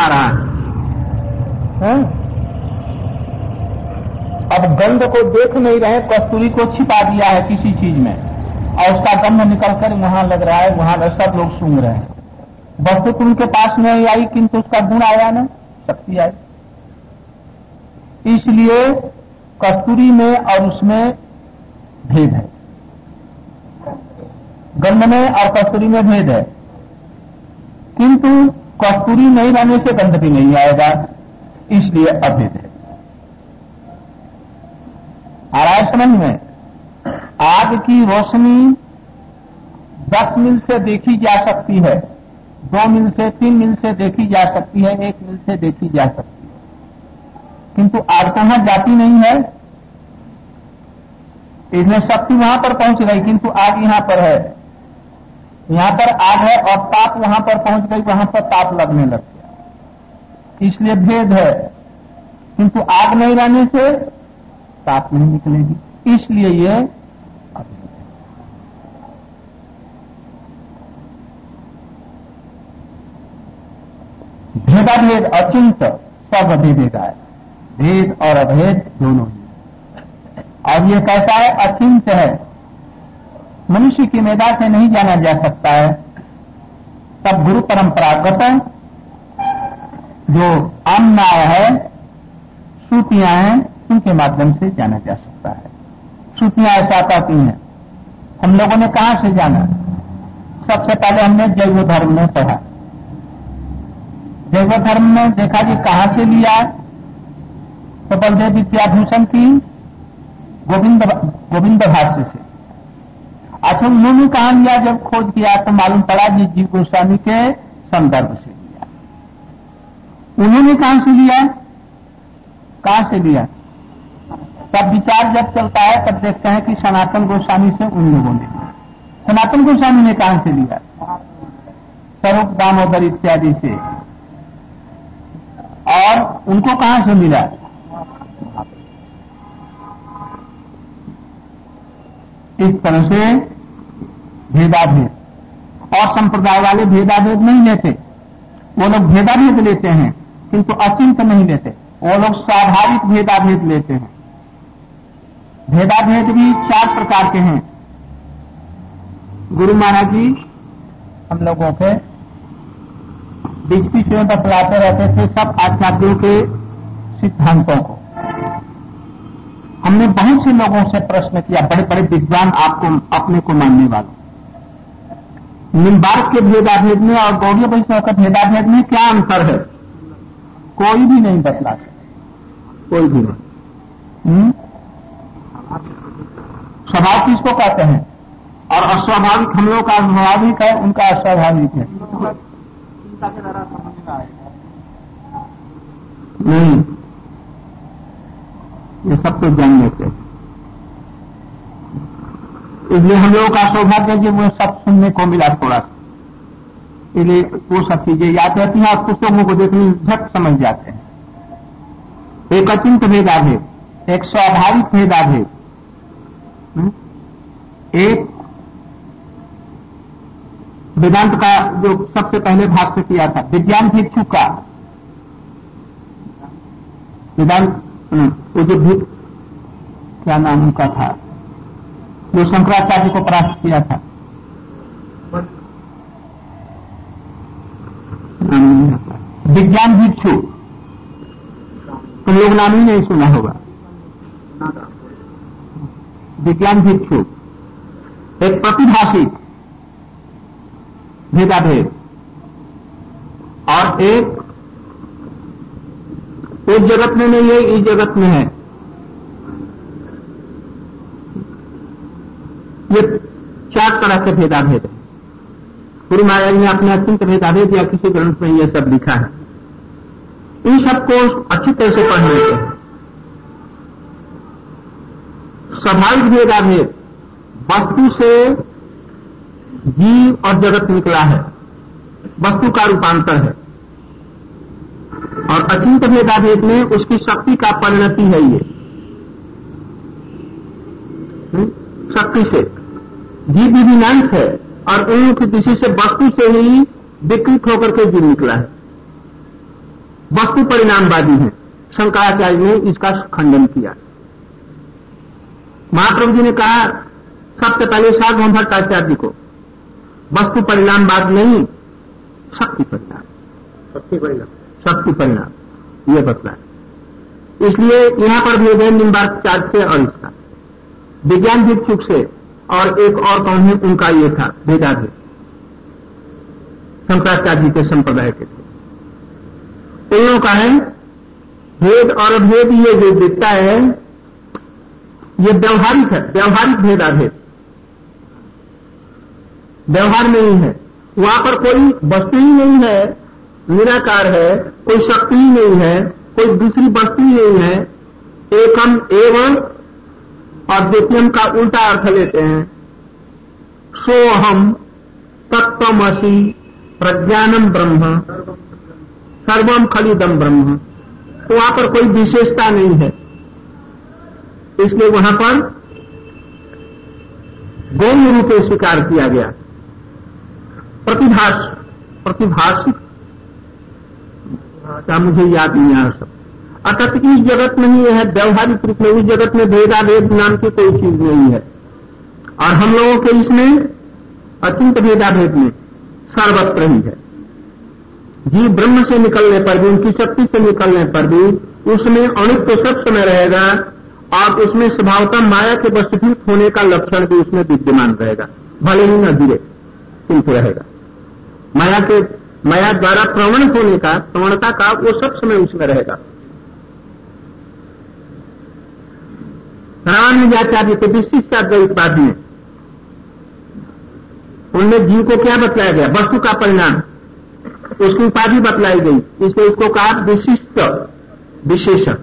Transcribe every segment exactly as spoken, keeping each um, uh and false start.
आ रहा है, है? अब गंध को देख नहीं रहे, कस्तूरी को छिपा दिया है किसी चीज में और उसका गंध निकलकर वहां लग रहा है, वहां सब लोग सूंघ रहे हैं। वस्तु तो उनके पास नहीं आई किंतु उसका गुण आया ना, शक्ति आई। इसलिए कस्तूरी में और उसमें भेद है, गंध में और कस्तूरी में भेद है, किंतु कस्तूरी नहीं रहने से गंध भी नहीं आएगा, इसलिए अभेद है। आ रहा है समझ में? आग की रोशनी दस मील से देखी जा सकती है, दो मील से, तीन मील से देखी जा सकती है, एक मील से देखी जा सकती है, किंतु आग तो वहां जाती नहीं है। इसमें शक्ति वहां पर पहुंच गई किंतु आग यहां पर है, यहां पर आग है और ताप वहां पर पहुंच गई, वहां पर ताप लगने लग गया, इसलिए भेद है। किंतु आग नहीं रहने से ताप नहीं निकलेगी, इसलिए ये भेदाभेद अचिंत सब अभेदेगा है, भेद और अभेद दोनों ही। और ये कैसा है? अचिंत है, मनुष्य की मेधा से नहीं जाना जा सकता है। तब गुरु परंपरागत जो आमनाय है, श्रुतियां हैं, उनके माध्यम से जाना जा सकता है। श्रुतियां ऐसा कहती हैं, हम लोगों ने कहां से जाना? सबसे पहले हमने जैव धर्म में पढ़ा, जैव धर्म में देखा कि कहां से लिया, तो बलदेव विद्याभूषण की गोविंद गोविंद भाष्य से। अच्छा, उन्होंने कहां लिया? जब खोज किया तो मालूम पड़ा जी जीव गोस्वामी के संदर्भ से लिया। उन्होंने कहां से लिया? कहां से लिया? तब विचार जब चलता है तब देखते हैं कि सनातन गोस्वामी से उन लोगों ने लिया। सनातन गोस्वामी ने कहां से लिया? स्वरूप दामोदर इत्यादि से। और उनको कहां से मिला? इस तरह से भेदाभेद। और संप्रदाय वाले भेदाभेद नहीं लेते, वो लोग भेदाभेद लेते हैं किंतु अचिंत नहीं लेते, वो लोग स्वाभाविक भेदाभेद लेते हैं। भेदाभेद भी चार प्रकार के हैं। गुरु महाराज जी हम लोगों के बीच बीच में बतलाते रहते थे सब आचार्यों के सिद्धांतों को। हमने बहुत से लोगों से प्रश्न किया, बड़े बड़े विद्वान आपको अपने को मानने वाले। निम्बार्क के भेदाभेद में और गौड़ीय वैष्णव के भेदाभेद में क्या अंतर है? कोई भी नहीं बतला सकता, कोई भी नहीं। स्वभाव किसको कहते हैं? और अस्वाभाविक हम लोग का स्वाभाविक है, उनका अस्वाभाविक है। नहीं, ये सब तो जान लेते हैं। इसलिए हम लोगों का सौभाग्य कि वो सब सुनने को मिला थोड़ा सा, इसलिए वो सब चीजें याद रहती हैं और पुस्तकों को देखने झट समझ जाते हैं। एक अचिंत भेदाभेद, एक स्वाभाविक भेदाभेद, एक वेदांत का जो सबसे पहले भाष्य किया था विज्ञान भिक्षु का, वेदांत वो जो भी क्या नाम उनका था जो शंकराचार्य को परास्त किया था, विज्ञान भिक्षु, तुम लोग नाम ही नहीं सुना होगा। विज्ञान भिक्षु एक प्रतिभाषी भेदाभेद, और एक उस जगत में नहीं है, इस जगत में है। ये चार तरह के भेदाभेद है। गुरु महाराज ने अपने अत्यंत भेदाभेद या किसी ग्रंथ में यह सब लिखा है। इन सबको अच्छी तरह से पढ़ लेते हैं। स्वाभाविक भेदाभेद वस्तु से जीव और जगत निकला है, वस्तु का रूपांतर है। और अचिंत भेदाभेद में उसकी शक्ति का परिणति है। ये शक्ति से जीव विभिन्न है और उनकी किसी से वस्तु से ही विकृत होकर के जीव निकला है। वस्तु परिणामवादी हैं। शंकराचार्य ने इसका खंडन किया। महाप्रभु जी ने कहा सबसे पहले सार्वभौम भट्टाचार्य को वस्तु परिणामवाद नहीं, शक्ति परिणाम, शक्ति परिणाम शक्ति परिणाम ये बतला। इसलिए यहां पर भेद है निम्बार्काचार्य से और इसका विज्ञान भिक्षुक से, और एक और कौन है उनका ये था भेदाभेद, शंकराचार्य जी के संप्रदाय के थे। उन लोगों का है भेद और अभेद, ये जो दिखता है ये व्यवहारिक है, व्यवहारिक भेदाभेद व्यवहार में ही है। वहां पर कोई वस्तु ही नहीं है, निराकार है, कोई शक्ति ही नहीं है, कोई दूसरी वस्तु ही नहीं है। एकम एवं और द्वितीयम का उल्टा अर्थ लेते हैं, सोहम तत्वमसि प्रज्ञानम ब्रह्म सर्वम खलिदम ब्रह्म। तो वहां पर कोई विशेषता नहीं है, इसलिए वहां पर गौण रूप से स्वीकार किया गया। प्रतिभास प्रतिभाषिक क्या मुझे याद नहीं आ सब, अर्थात इस जगत में ही है व्यवहारिक रूप में, उस जगत में भेदाभेद नाम की कोई चीज नहीं है। और हम लोगों के इसमें अचिंत भेदाभेद में सर्वत्र ही है। जीव ब्रह्म से निकलने पर भी, उनकी शक्ति से निकलने पर भी उसमें अणुत्व तो सब समय रहेगा, और उसमें स्वभावतः माया के वशीभूत होने का लक्षण भी उसमें विद्यमान रहेगा, भले ही न धीरे किंतु रहेगा। माया के माया द्वारा प्रवण होने का, प्रवणता का वो सब समय उसमें रहेगा। रामानुजाचार्य के विशिष्टाद्वैतवाद में उनमें जीव को क्या बतलाया गया? वस्तु का परिणाम, उसकी उपाधि बतलाई गई, इसलिए उसको कहा विशिष्ट विशेषण।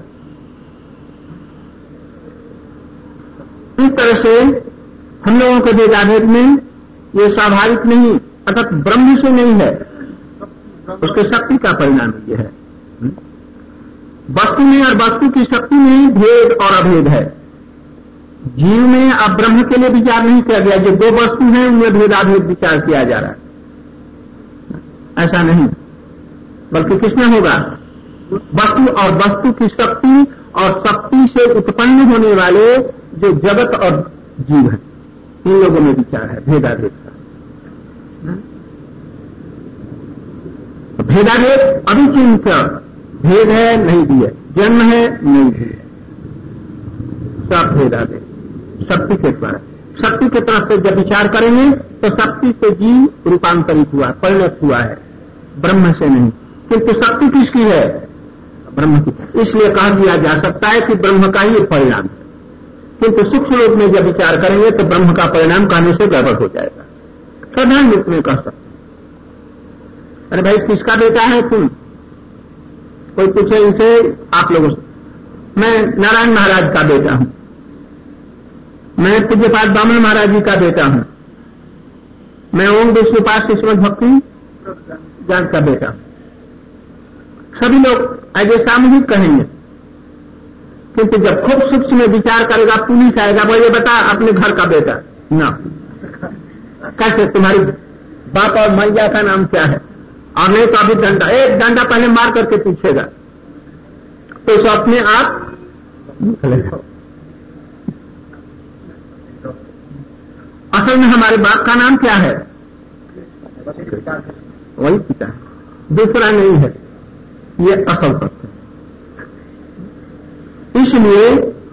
इस तरह से हम लोगों के भेदाभेद में ये स्वाभाविक नहीं, अर्थात ब्रह्म से नहीं है, उसके शक्ति का परिणाम ये है। वस्तु में और वस्तु की शक्ति में भेद और अभेद है। जीव में अब ब्रह्म के लिए विचार नहीं किया गया, जो दो वस्तु हैं उनमें भेदाभेद विचार किया जा रहा है, ऐसा नहीं। बल्कि किसमें होगा? वस्तु और वस्तु की शक्ति और शक्ति से उत्पन्न होने वाले जो जगत और जीव है, इन लोगों में विचार है भेदाभेद का। भेदाभेद अभिचिंत्य, भेद है नहीं भी है, जन्म है नहीं भी है, सब भेदाभेद शक्ति के द्वारा। शक्ति के तरफ से जब विचार करेंगे तो शक्ति से जीव रूपांतरित हुआ, परिणत हुआ है, ब्रह्म से नहीं। किंतु शक्ति किसकी है? ब्रह्म की। इसलिए कहा दिया जा सकता है कि ब्रह्म का ही परिणाम है। किंतु सूक्ष्म रूप में जब विचार करेंगे तो ब्रह्म का परिणाम कहने से गड़बड़ हो जाएगा। साधारण रूप में कह सकते, अरे भाई किसका बेटा है तुम? कोई पूछे इनसे आप लोगों से, मैं नारायण महाराज का बेटा हूं, मैं पूज्यपाद बामन महाराज जी का बेटा हूं, मैं ओम विष्णुपाद किस्मत भक्ति जान का बेटा हूं। सभी लोग ऐसे सामूहिक कहेंगे, किंतु जब खूब सूक्ष्म में विचार करेगा पुलिस आएगा, बोले बता अपने घर का बेटा ना, कैसे तुम्हारी बाप और मैया का नाम क्या है? और नहीं तो अभी डंडा, एक डंडा पहले मार करके पूछेगा तो इसे अपने आप निकलेगा। असल में हमारे बाप का नाम क्या है? वही पिता है, दूसरा नहीं है, ये असल तथ्य है। इसलिए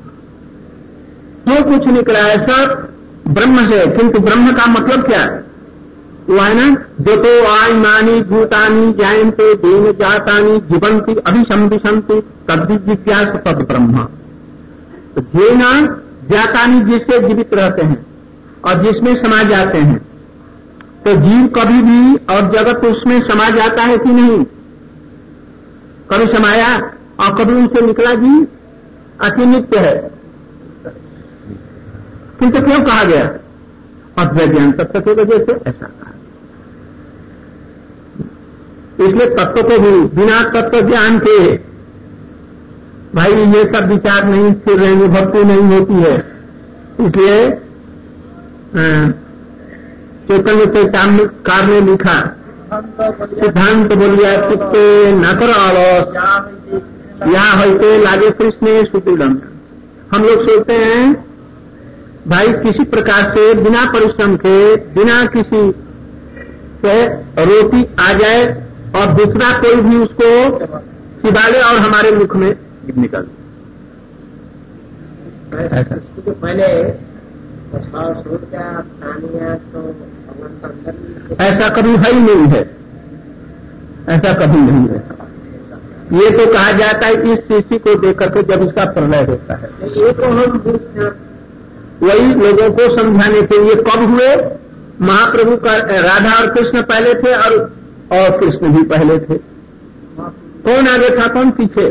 जो कुछ निकला है सब ब्रह्म से, किंतु ब्रह्म का मतलब क्या है? वो है ना, जो तो आयमानी भूतानी जायन्ते देन जातानी जीवंती अभिसंविशंति तद्दि जिज्ञास तद ब्रह्म। तो जेना जातानी जिससे जीवित रहते हैं और जिसमें समा जाते हैं, तो जीव कभी भी और जगत उसमें समा जाता है कि नहीं? कभी समाया और कभी उनसे निकला जीव, अति नित्य है। किंतु क्यों कहा गया? अद्वैत ज्ञान तत्व की वजह से ऐसा कहा। इसलिए तत्व को भी बिना तत्व ज्ञान के भाई ये सब विचार नहीं स्थिर रहेंगे, भक्ति नहीं होती है। इसलिए चैतन्य चैतन्यकार ने लिखा सिद्धांत बोलिया चित्ते न कर आलस यहाँ होते लागे कृष्ण सुदृढ़। हम लोग सोचते हैं भाई किसी प्रकार से बिना परिश्रम के बिना किसी से रोटी आ जाए और दूसरा कोई भी उसको चिबाले और हमारे मुख में निकल। तो पहले ऐसा कभी है ही नहीं है, ऐसा कभी नहीं है। ये तो कहा जाता है कि इस सृष्टि को देख करके जब इसका प्रलय होता है, ये तो हम वही लोगों को समझाने के लिए कब हुए। महाप्रभु का राधा और कृष्ण पहले थे और और कृष्ण भी पहले थे। कौन आगे था कौन पीछे?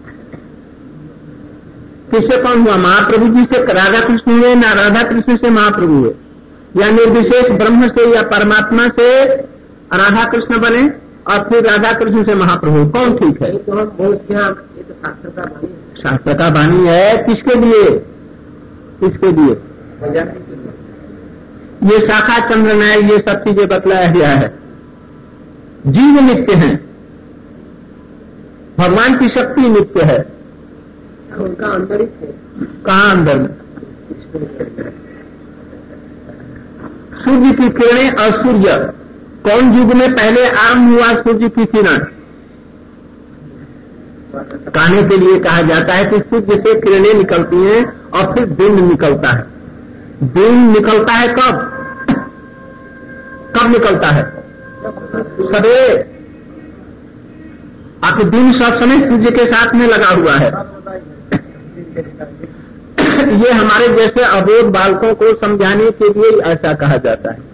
किससे कौन हुआ? महाप्रभु जी से राधा कृष्ण हुए, ना राधा कृष्ण से महाप्रभु हुए, या निर्विशेष ब्रह्म से या परमात्मा से राधा कृष्ण बने और फिर राधा कृष्ण से महाप्रभु। कौन ठीक है? ये तो हम बोलते हैं, ये तो शास्त्र का वाणी है। शास्त्र का वाणी है। किसके लिए? किसके लिए? ये शाखा चंद्र न्याय ये सब चीजें बतलाया गया है। जीव नित्य हैं, भगवान की शक्ति नित्य है। उनका अंदर ही थे। कहाँ अंदर में? सूर्य की किरणें और सूर्य कौन युग में पहले आरंभ हुआ? सूर्य की किरण। कहने के लिए कहा जाता है कि सूर्य से किरणें निकलती हैं और फिर दिन निकलता है। दिन निकलता है कब? कब निकलता है? सवेरे। आखिर दिन सब समय सूर्य के साथ में लगा हुआ है। ये हमारे जैसे अबोध बालकों को समझाने के लिए ऐसा कहा जाता है।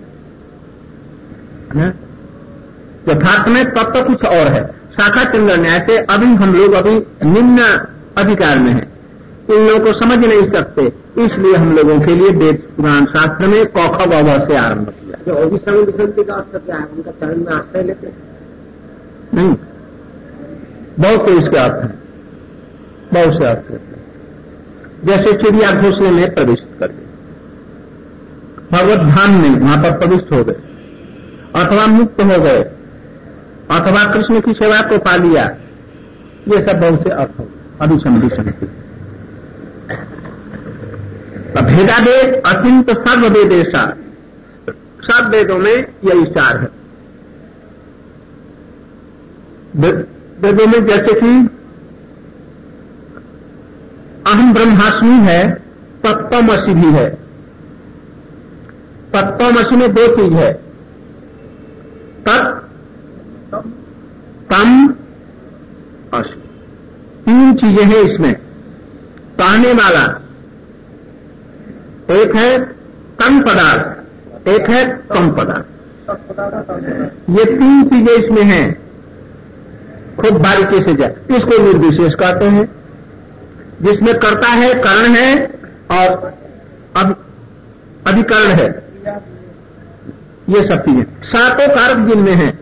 यथार्थ में तब तो कुछ और है। शाखा चंद्र न्याय से अभी हम लोग अभी निम्न अधिकार में हैं, इन लोगों को समझ नहीं सकते, इसलिए हम लोगों के लिए वेद पुराण शास्त्र में कौख वह से आरंभ किया। जो अभिसंग विसंति का अर्थ क्या है? उनका चरण में आश्रय लेते नहीं, बहुत से इसके अर्थ हैं, बहुत से अर्थ हैं। जैसे चिड़िया घोंसले में प्रवेश कर गए, भगवत धाम में वहां पर प्रविष्ट हो गए, अथवा मुक्त हो गए, अथवा कृष्ण की सेवा को पा लिया, ये सब बहुत से अर्थ हो। अभिसंधि समिति भेदाभेद अचिंत सर्ववेदेशा, सब वेदों में यही सार है। वेदों में जैसे कि अहम ब्रह्मास्मि है, तत्त्वमसि भी है। तत्त्वमसि में दो चीज है, तत् तम असि, तीन चीजें हैं इसमें। कहने वाला एक है तम पदार्थ, एक है तम पदार्थ, ये तीन चीजें इसमें हैं। खूब बारीकी से जाए, इसको निर्विशेष कहते हैं, जिसमें कर्ता है, करण है और अब अधिकरण है। ये सब चीजें सातों कारक जिनमें हैं,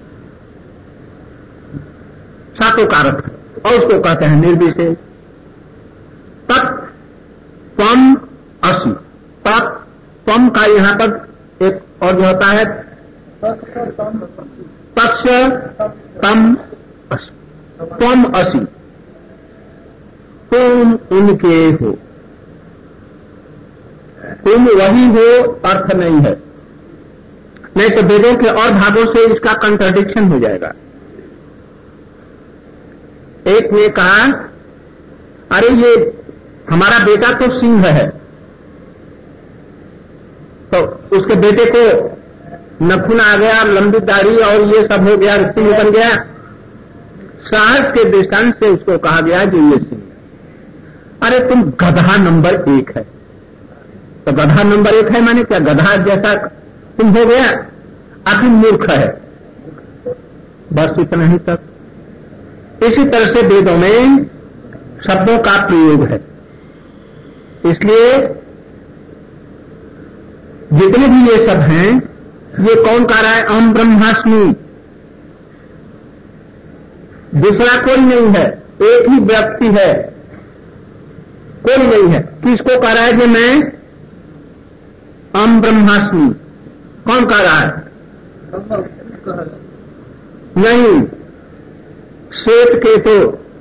सातों कारक, और उसको कहते हैं निर्विशेष। तत् त्वम असि, तत् त्वम का यहां पर एक और जो होता है तस्य तम असि, त्वम असि, तुम उनके हो, तुम वही हो अर्थ नहीं है, नहीं तो वेदों के और भागों से इसका कंट्राडिक्शन हो जाएगा। एक ने कहा अरे ये हमारा बेटा तो सिंह है, तो उसके बेटे को नखून आ गया, लंबी दाढ़ी और ये सब हो गया, सिंह बन गया। साहस के दृष्टांत से उसको कहा गया जो ये सिंह। अरे तुम गधा नंबर एक है, तो गधा नंबर एक है माने क्या? गधा जैसा तुम हो गया, आखिर मूर्ख है, बस इतना ही तक। इसी तरह से वेदों में शब्दों का प्रयोग है, इसलिए जितने भी ये सब हैं, ये कौन कह रहा है? अहम ब्रह्मास्मि, दूसरा कोई नहीं है, एक ही व्यक्ति है, कोई नहीं है। किसको कह रहा है कि मैं अहम ब्रह्मास्मि? कौन कह रहा है? नहीं, श्वेत केतो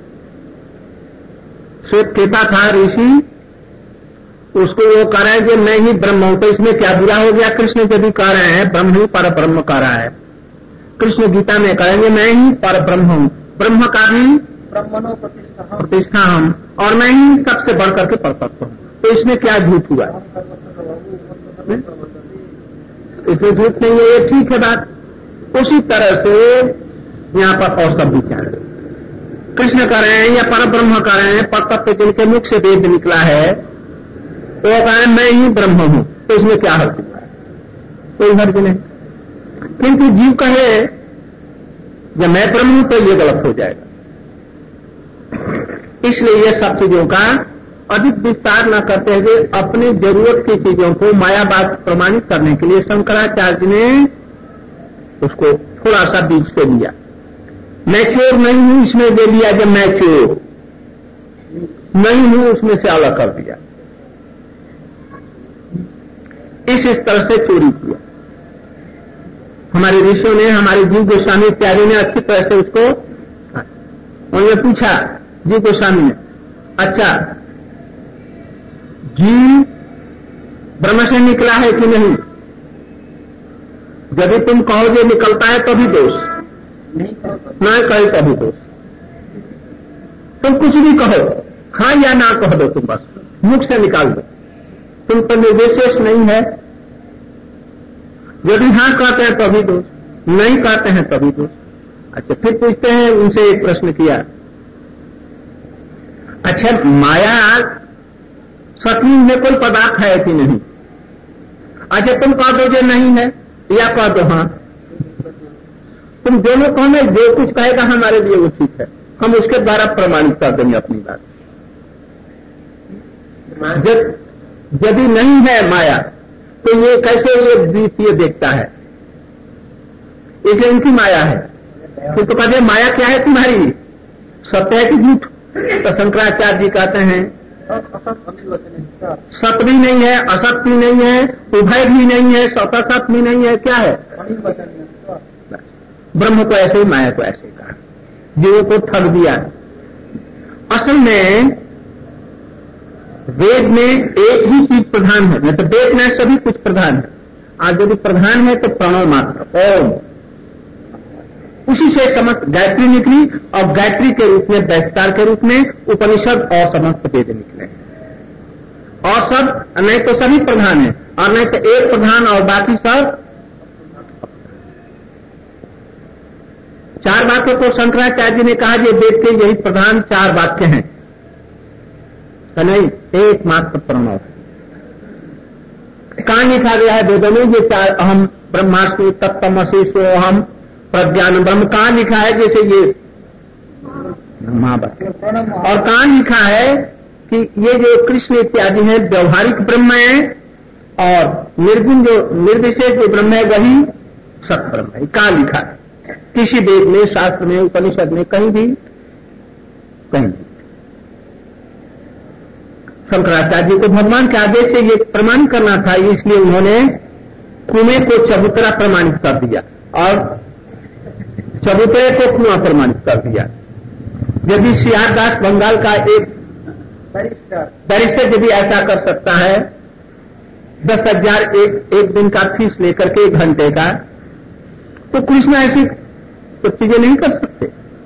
श्वेत केता था ऋषि, उसको वो कह रहे हैं कि मैं ही ब्रह्म हूं। तो इसमें क्या बुरा हो गया? कृष्ण यदि कह रहे हैं ब्रह्म ही पर ब्रह्म कह रहा है, कृष्ण गीता में कहेंगे मैं ही पर ब्रह्म हूं, ब्रह्म का भी ब्रह्मणो प्रतिष्ठा प्रतिष्ठा हम, और मैं ही सबसे बढ़कर के परतत्व हूं। तो इसमें क्या झूठ हुआ? इसमें झूठ नहीं है, ये ठीक है बात। उसी तरह से यहाँ पर और सब विचार कृष्ण कर रहे हैं या पर ब्रह्म कर रहे हैं, परतत्व जिनके मुख से वेद निकला है तो वो कहें मैं ही ब्रह्म हूं। तो इसमें क्या हर्ज हुआ है? कोई हर्ज नहीं। किंतु जीव कहे जब मैं ब्रह्म हूं तो ये गलत हो जाएगा। इसलिए ये सब चीजों का अधिक विस्तार न करते हुए अपनी जरूरत की चीजों को मायावाद प्रमाणित करने के लिए शंकराचार्य ने उसको थोड़ा सा बीच से लिया। मैं चोर नहीं हूं इसमें दे लिया, जब मैं चोर नहीं हूं उसमें से अलग कर दिया। इस इस तरह से चोरी किया। हमारे ऋषियों ने, हमारे जीव गोस्वामी इत्यादि ने अच्छी तरह से उसको, उन्होंने पूछा जीव गोस्वामी ने, अच्छा जीव ब्रह्म से निकला है कि नहीं? यदि तुम कहोगे निकलता है तो भी दोष, नहीं कहे तभी दोष। तुम कुछ भी कहो, हाँ या ना कह दो, तुम बस मुख से निकाल दो, तुम पर निर्विशेष नहीं है। यदि हाँ कहते हैं तभी दोष, नहीं कहते हैं तभी दोष। अच्छा, फिर पूछते हैं, उनसे एक प्रश्न किया, अच्छा माया सतमी में कोई पदार्थ है कि नहीं? अच्छा तुम कह दो जो नहीं है, या कह दो हाँ। तुम दोनों कहो, जो कुछ कहेगा हमारे लिए वो ठीक है, हम उसके द्वारा प्रमाणित कर देंगे अपनी बात। जब यदि नहीं है माया तो ये कैसे ये द्वितीय देखता है? इसलिए इनकी माया है। फिर तो कहते हैं माया क्या है तुम्हारी, सत्य है कि झूठ? तो शंकराचार्य जी कहते हैं सत्य भी नहीं है, असत भी नहीं है, उभय भी नहीं है, सतसत भी नहीं है, क्या है? ब्रह्म को ऐसे ही, माया को ऐसे ही कहा, जीवों को ठग दिया। असल में वेद में एक ही चीज प्रधान है, नहीं तो वेद में सभी कुछ प्रधान है। आज यदि प्रधान है तो प्रणव मात्र ओम, उसी से समस्त गायत्री निकली, और गायत्री के रूप में, वैस्तार के रूप में उपनिषद और समस्त वेद निकले। और सब नहीं तो सभी प्रधान है, और नहीं तो एक प्रधान और बाकी सब। चार बातों को शंकराचार्य जी ने कहा कि वेद के यही प्रधान चार वाक्य हैं, तो नहीं एकमात्र प्रणव। कहां लिखा गया है वेदों में ये चार, अहम ब्रह्मास्मि तत्तमसि सोहम प्रज्ञान ब्रह्म, कहां लिखा है? जैसे ये महावाक्य। और कहां लिखा है कि ये जो कृष्ण इत्यादि है व्यवहारिक ब्रह्म है, और निर्गुण जो निर्विशेष जो ब्रह्म है वही सत ब्रह्म है। कहां लिखा है? किसी वेद में, शास्त्र में, उपनिषद में, कहीं भी कहीं भी। शंकराचार्य जी को भगवान के आदेश से ये प्रमाण करना था, इसलिए उन्होंने कुएं को चबूतरा प्रमाणित कर दिया और चबूतरे को कुआं प्रमाणित कर दिया। यदि सियार दास बंगाल का एक बैरिस्टर यदि ऐसा कर सकता है, दस हजार एक, एक दिन का फीस लेकर के एक घंटे का, तो कृष्ण ऐसी सब चीजें नहीं कर सकते।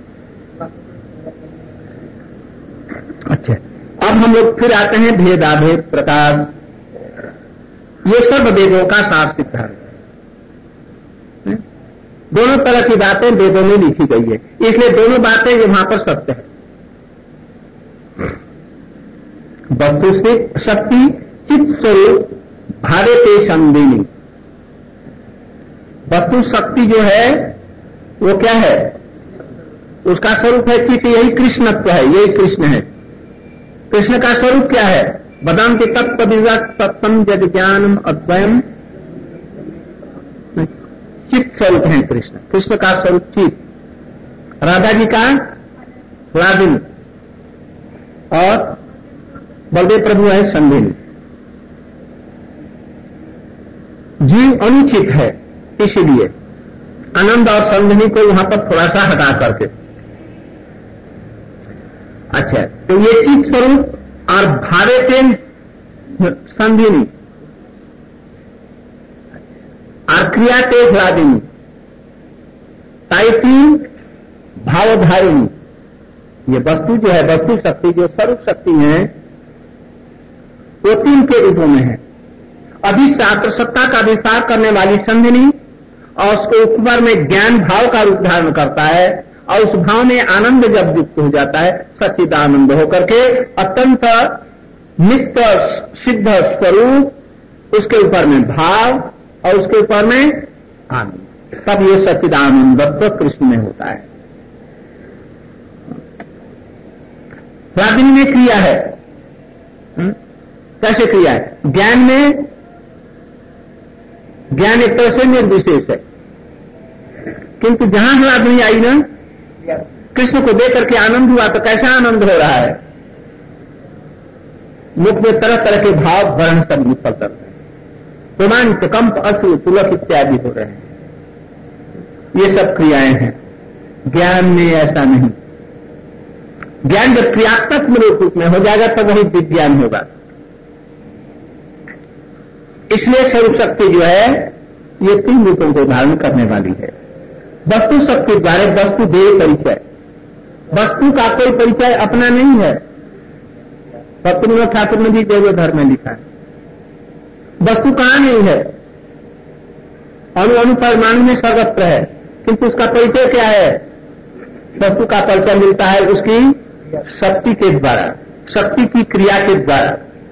अच्छा, अब हम लोग फिर आते हैं भेदाभेद प्रकाश। ये सब वेदों का सार सिद्धांत है। दोनों तरह की बातें वेदों में लिखी गई है, इसलिए दोनों बातें वहां पर सत्य है। वस्तु से शक्ति चित्त स्वरूप भावेते संदिनी। वस्तु शक्ति जो है वो क्या है? उसका स्वरूप है चित्त, यही कृष्णत्व है, यही कृष्ण है। कृष्ण का स्वरूप क्या है? बदाम के तत्व विवत सत्तम जद ज्ञानम अद्वयम, चित्त स्वरूप है कृष्ण। कृष्ण का स्वरूप चित्त, राधा जी का रागिनी, और बलदेव प्रभु है संगिनी। जीव अनुचित है, इसीलिए आनंद और संधिनी को यहां पर थोड़ा सा हटा करके। अच्छा, तो ये चित स्वरूप और भावे के संधिनी और क्रिया ते ह्लादिनी ताइती भावधारिणी, ये वस्तु जो है, वस्तु शक्ति जो स्वरूप शक्ति है, वो तीन के रूपों में है। अभी शास्त्र सत्ता का विस्तार करने वाली संधिनी और उसके ऊपर में ज्ञान भाव का रूप धारण करता है और उस भाव में आनंद जब युक्त हो जाता है, सच्चिदानंद होकर के अत्यंत नित्य सिद्ध स्वरूप, उसके ऊपर में भाव और उसके ऊपर में आनंद, तब ये सच्चिदानंदत्व कृष्ण में होता है। ह्लादिनी में क्रिया है। हुँ? कैसे क्रिया है? ज्ञान में, ज्ञान एक तरह से निर्विशेष है, किंतु जहां ह्लादिनी आई ना, कृष्ण को देख करके आनंद हुआ, तो कैसा आनंद हो रहा है? मुख में तरह तरह के भाव वर्ण सब निकल करते हैं, रोमांच, कंप, अश्रु, पुलक इत्यादि हो रहे हैं। ये सब क्रियाएं हैं। ज्ञान में ऐसा नहीं। ज्ञान जब क्रियात्मक रूप में हो जाएगा तब वही विज्ञान होगा। इसलिए स्वरूप शक्ति जो है ये तीन रूपों को धारण करने वाली है। वस्तु शक्ति द्वारा वस्तु देह परिचय, वस्तु का कोई परिचय अपना नहीं है। भक्तिविनोद ठाकुर ने भी देवोधर में लिखा है, वस्तु कहां नहीं है, अणु अणु परमाणु में सर्वत्र है, किंतु उसका परिचय क्या है? वस्तु का परिचय मिलता है उसकी शक्ति के द्वारा, शक्ति की क्रिया के द्वारा।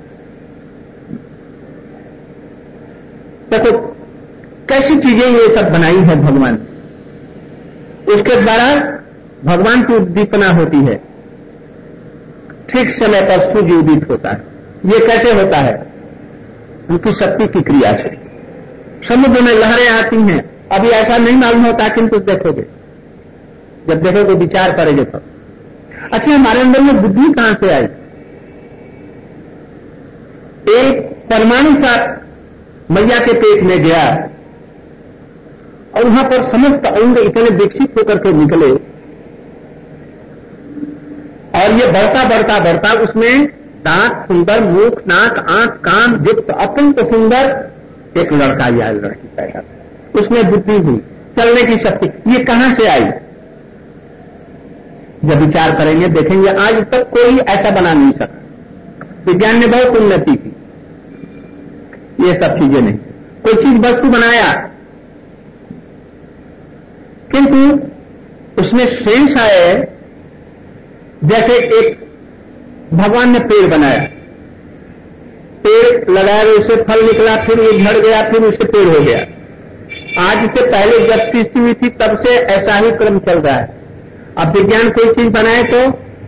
देखो कैसी चीजें ये सब बनाई है भगवान, उसके द्वारा भगवान की उद्दीपना होती है, ठीक समय पर सूर्य उदित होता है। ये कैसे होता है? उनकी शक्ति की क्रिया से। समुद्र में लहरें आती हैं, अभी ऐसा नहीं मालूम होता, किंतु देखोगे, जब देखोगे, विचार करेंगे तब। अच्छा, हमारे अंदर में बुद्धि कहां से आई? एक परमाणु सा मैया के पेट में गया और वहां पर समस्त अंग इतने विकसित होकर के निकले और ये बढ़ता बढ़ता बढ़ता उसमें दांत सुंदर, मुख, नाक, आंख, कान युक्त अत्यंत सुंदर एक लड़का या लड़की पैदा, उसमें बुद्धि हुई, चलने की शक्ति। ये कहां से आई? जब विचार करेंगे देखेंगे आज तक कोई ऐसा बना नहीं सका। विज्ञान ने बहुत उन्नति की, ये सब चीजें नहीं। कोई चीज वस्तु बनाया किंतु उसमें सेंस आए, जैसे एक भगवान ने पेड़ बनाया, पेड़ लगाया, उससे फल निकला, फिर वो झड़ गया, फिर उससे पेड़ हो गया। आज से पहले जब सृष्टि हुई थी तब से ऐसा ही क्रम चल रहा है। अब विज्ञान कोई चीज बनाए तो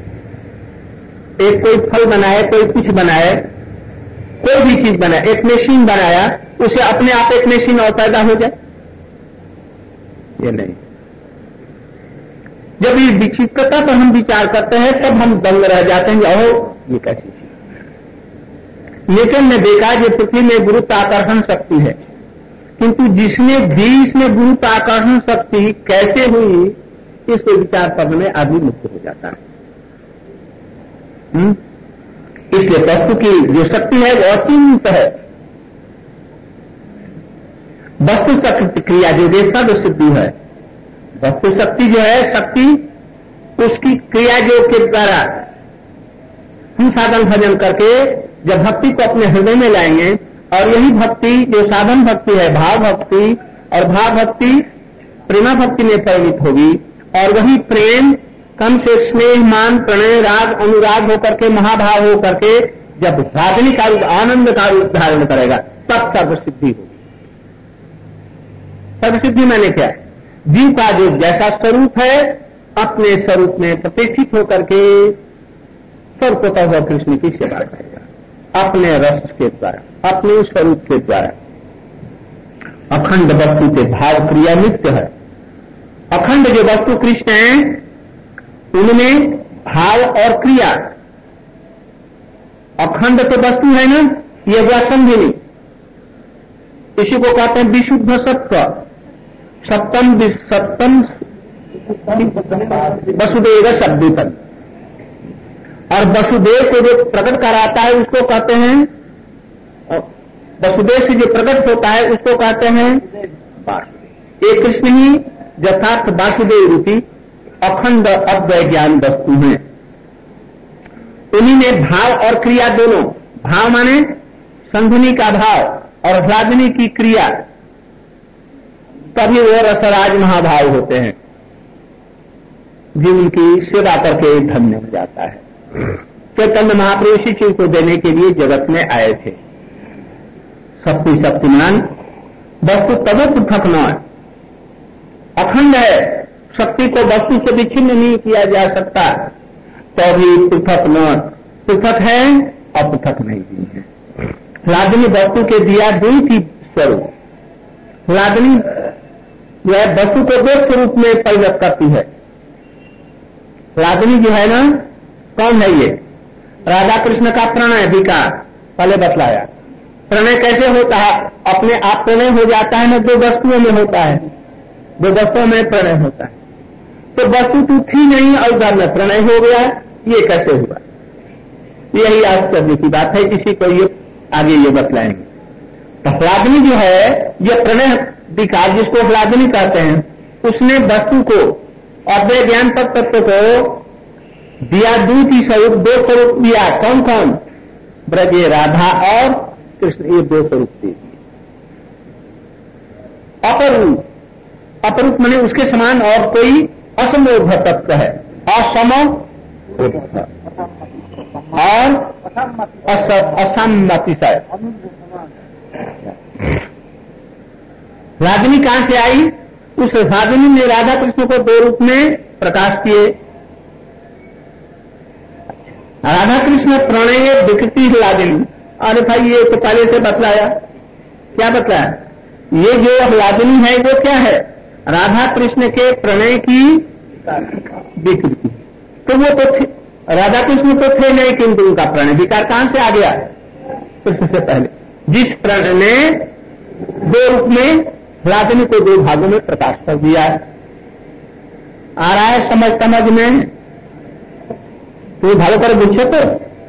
एक कोई फल बनाए, कोई कुछ बनाए, कोई भी चीज बनाए, एक मशीन बनाया, उसे अपने आप एक मशीन और पैदा हो जाए, ये नहीं। जब ये विचित्रता पर हम विचार करते हैं तब हम दंग रह जाते हैं, ओह ये कैसी चीज। लेकिन मैं देखा ये पृथ्वी में गुरुत्वाकर्षण शक्ति है, किंतु जिसने भी इसमें गुरुत्वाकर्षण शक्ति कैसे हुई, इसको विचार करने में आदमी मुक्त हो जाता है। हुँ? इसलिए वस्तु की जो शक्ति है वो अचिंत है। वस्तु शक्ति क्रिया जो देशा सिद्धि है, वस्तु शक्ति जो है, शक्ति उसकी क्रिया जो के द्वारा हम साधन भजन करके जब भक्ति को अपने हृदय में लाएंगे, और यही भक्ति जो साधन भक्ति है, भाव भक्ति, और भाव भक्ति प्रेमा भक्ति में परिणित होगी, और वही प्रेम कम से स्नेह, मान, प्रणय, राग, अनुराग होकर के, महाभाव होकर के जब रागिनी का रूप, आनंद का रूप धारण करेगा, तब सर्वसिद्धि होगी। सर्वसिद्धि मैंने क्या? जीव का जो जैसा स्वरूप है अपने स्वरूप में प्रतिष्ठित होकर के सर्वतः हुआ कृष्ण की सेवा करेगा, अपने रस के द्वारा, अपने स्वरूप के द्वारा। अखंड वस्तु के भाव क्रिया नित्य है। अखंड जो वस्तु कृष्ण है उनमें भाव और क्रिया, अखंड तो वस्तु है ना, ये हुआ संधिनी, इसी को कहते हैं विशुद्ध सत्व। सप्तम सप्तम वसुदेव शब्दीपन, और वसुदेव को जो प्रकट कराता है उसको कहते हैं, वसुदेव से जो प्रकट होता है उसको कहते हैं वासुदेव। ये कृष्ण ही यथार्थ वासुदेव रूपी अखंड अद्वय ज्ञान वस्तु है। उन्हीं में भाव और क्रिया दोनों, भाव माने संधुनी का भाव और ह्लादनी की क्रिया, तभी वो रसराज महाभाव होते हैं जिनकी सेवा करके धन्य हो जाता है। चैतन्य महाप्रभु इसी चीज को देने के लिए जगत में आए थे। शक्ति शक्तिमान वस्तु तब पृथक न है, अखंड है, शक्ति को वस्तु से विच्छिन्न नहीं किया जा सकता, तो भी पृथक न, पृथक है और पृथक नहीं भी है। ह्लादनी वस्तु के दिया द्वैत ही स्वरूप, ह्लादनी जो है वस्तु को दो स्वरूप में परिणत करती है। ह्लादनी जो है ना, कौन है ये? राधा कृष्ण का प्रणय विकार, पहले बतलाया। प्रणय कैसे होता है? अपने आप प्रणय हो जाता है ना, दो वस्तुओं में होता है, दो वस्तुओं में प्रणय होता है। तो वस्तु तो थी नहीं और घर में प्रणय हो गया, ये कैसे हुआ? यही आश्चर्य की बात है, इसी को ये आगे ये बतलाएंगे। तो ह्लादनी जो है, ये प्रणय विकार जिसको ह्लादनी कहते हैं, उसने वस्तु को अद्वैत ज्ञान तत्व को दिया दूती स्वरूप, दो स्वरूप दिया। कौन कौन? ब्रज राधा और कृष्ण, ये दो स्वरूप दे दिए। अपरूप, अपरूप माने उसके समान और कोई असमोध तत्व है, असम और असम्मति से। रागिनी कहां से आई? उस रागिनी ने राधा कृष्ण को दो रूप में प्रकाश किए। राधा कृष्ण प्रणय विकृति ह्लादिनी, अरे भाई ये तो पहले से बतलाया। क्या बतलाया? ये जो ह्लादिनी है वो क्या है? राधा कृष्ण के प्रणय की विकृति। तो वो तो थे, राधा कृष्ण तो थे नहीं, किंतु उनका प्रणय विकार कहां से आ गया? कृष्ण से पहले, जिस प्रणय ने दो रूप में ह्लादिनी को दो भागों में प्रकाश कर दिया। आ रहा है समझ समझ में? तो भालो कर पूछे तो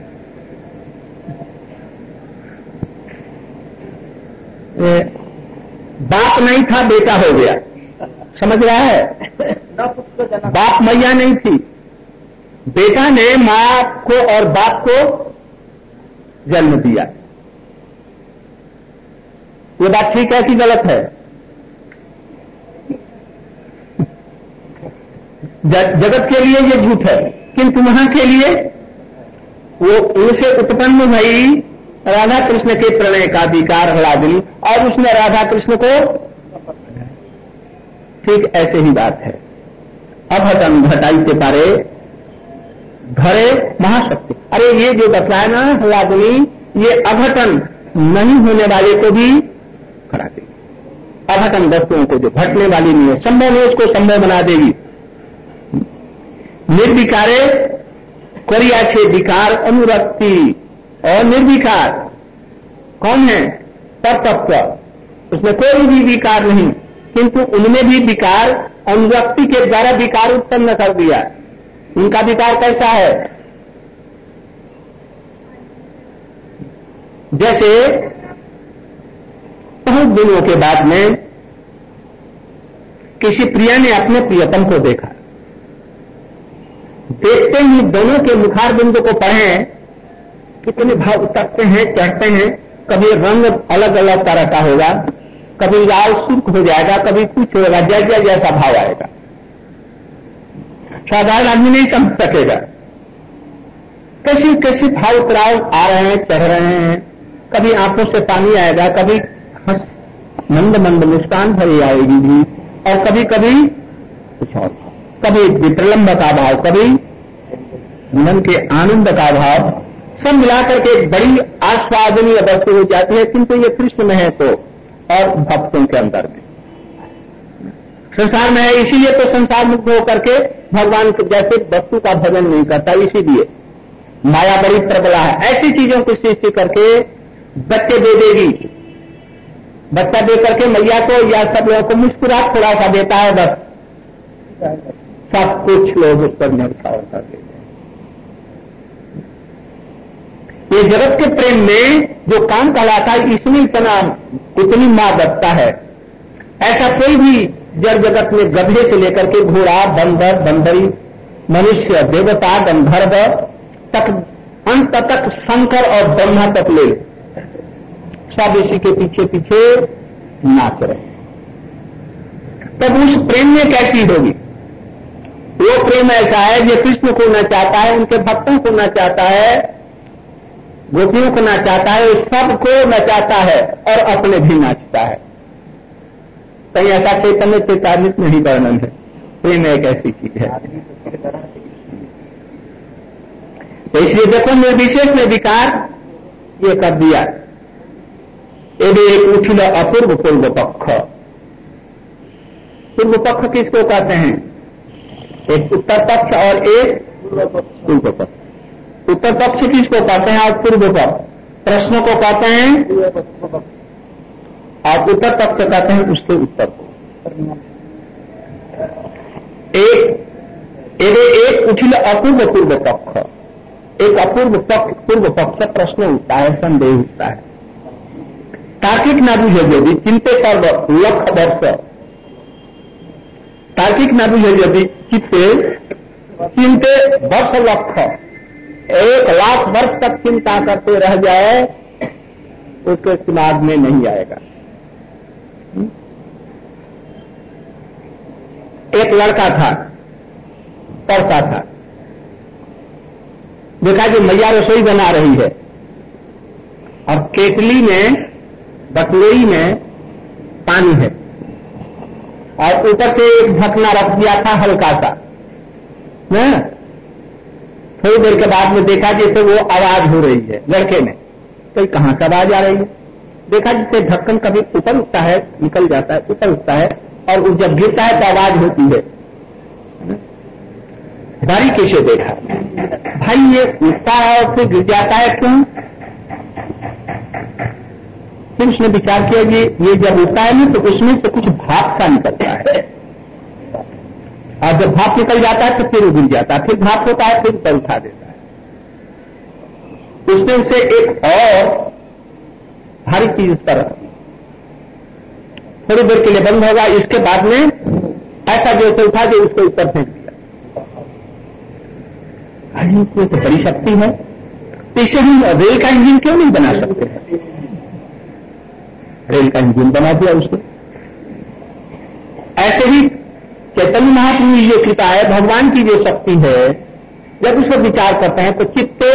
ए, बाप नहीं था, बेटा हो गया, समझ रहा है? बाप मैया नहीं थी, बेटा ने मां को और बाप को जन्म दिया। ये बात ठीक है कि गलत है? जगत के लिए ये झूठ है, किंतु वहां के लिए वो उनसे उत्पन्न भई राधा कृष्ण के प्रणय का विकार ह्लादिनी, और उसने राधा कृष्ण को, ठीक ऐसे ही बात है। अघटन घटाइते पारे घरे महाशक्ति। अरे ये जो बतलाया ना ह्लादिनी, ये अघटन नहीं होने वाले को भी करा देगी। अघटन वस्तुओं को जो घटने वाली नहीं है, संभव है, उसको संभव बना देगी। निर्विकारे करिया छे विकार अनुरक्ति, और निर्विकार कौन है? तत्व, उसमें कोई भी विकार नहीं, किंतु उनमें भी विकार अनुरक्ति के द्वारा विकार उत्पन्न कर दिया। उनका विकार कैसा है? जैसे बहुत दिनों के बाद में किसी प्रिया ने अपने प्रियतम को देखा, देखते ही दोनों के मुखार बिंदु को पढ़े, कितने भाव उतरते हैं, चढ़ते हैं। कभी रंग अलग अलग तरह का होगा, कभी लाल सुर्ख हो जाएगा, कभी कुछ होगा, जैसा जैसा भाव आएगा, साधारण आदमी नहीं समझ सकेगा। कैसे कैसे भाव उतराव आ रहे हैं, चढ़ रहे हैं। कभी आंखों से पानी आएगा, कभी हंस मंद मंद मुस्कान भरी आएगी भी, और कभी कभी कुछ और, कभी विप्रलंब का भाव, कभी मन के आनंद का भाव, सब मिलाकर के एक बड़ी आस्वादनीय वस्तु हो जाती है। किंतु ये कृष्ण में है तो, और भक्तों के अंदर में, संसार में है, इसीलिए तो संसार मुक्त होकर के भगवान के जैसे वस्तु का भजन नहीं करता। इसीलिए माया बड़ी प्रबला है, ऐसी चीजों को सृष्टि करके बच्चे दे देगी, बच्चा दे करके मैया को या सब लोगों को मुस्कुराहट थोड़ा सा देता है, बस सब कुछ लोग उस पर न्यौछावर कर देते हैं। ये जगत के प्रेम में जो काम कहलाता है, इसमें इतना इतनी मादकता है। ऐसा कोई भी जड़ जगत में गधे से लेकर के घोड़ा, बंदर, बंदरी, मनुष्य, देवता, गंधर्व तक, अंत तक शंकर और ब्रह्मा तक ले, सब इसी के पीछे पीछे नाच रहे। तब उस प्रेम में कैसी होगी? वो प्रेम ऐसा है जो कृष्ण को नचाता है, उनके भक्तों को नचाता है, गोपियों को नचाता है, सबको नचाता है और अपने भी नाचता है। कहीं ऐसा चैतन्य चैतान्वित नहीं वर्णन है। प्रेम एक ऐसी चीज है। तो इसलिए देखो, निर्विशेष में विकार ये कर दिया। यदि एक उठिल अपूर्व पूर्व पक्ष, पूर्व पक्ष किसको कहते हैं? एक उत्तर पक्ष और एक पूर्व पक्ष। उत्तर पक्ष किसको कहते हैं और पूर्व पक्ष प्रश्न को कहते हैं, और उत्तर पक्ष कहते हैं उसके उत्तर को। एक यदि एक उठिल अपूर्व पूर्व पक्ष, एक अपूर्व पक्ष पूर्व पक्ष प्रश्न उठता है, संदेह उठता है। तार्किक न बुझे यदि चिंते सर्व लख वर्ष, तार्किक न बुझे यदि चित्ते चिंते वर्ष लख, एक लाख वर्ष तक चिंता करते रह जाए, उसके दिमाग में नहीं आएगा। एक लड़का था, पढ़ता था, देखा कि मैया रसोई बना रही है और केतली में, बटुई में पानी है और ऊपर से एक ढकना रख दिया था हल्का सा। न थोड़ी देर के बाद में देखा जैसे वो आवाज हो रही है लड़के ने, तो कहां से आवाज आ रही है? देखा जैसे ढक्कन कभी ऊपर उठता है, निकल जाता है, ऊपर उठता है, और वो जब गिरता है तो आवाज होती है। बारीकी से देखा, भाई ये उठता है और फिर गिर जाता है, क्यों? फिर उसने विचार किया कि ये जब उठता है ना तो उसमें से कुछ भाप सा निकलता है, और जब भाप निकल जाता है तो फिर वो गिर जाता है, फिर भाप होता है, फिर ऊपर उठा देता है। उसने उसे एक और भारी चीज उस पर रखी, थोड़ी देर के लिए बंद होगा, इसके बाद में ऐसा जैसे उठा के उसको ऊपर फेंक दिया। अरे तो बड़ी शक्ति है, तो इसे हम रेल का इंजन क्यों नहीं बना सकते? रेल का इंजन बना दिया उसने। ऐसे ही चैतन्य महाप्रभु की जो कृपा है, भगवान की जो शक्ति है, जब उसको विचार करते हैं तो चित्ते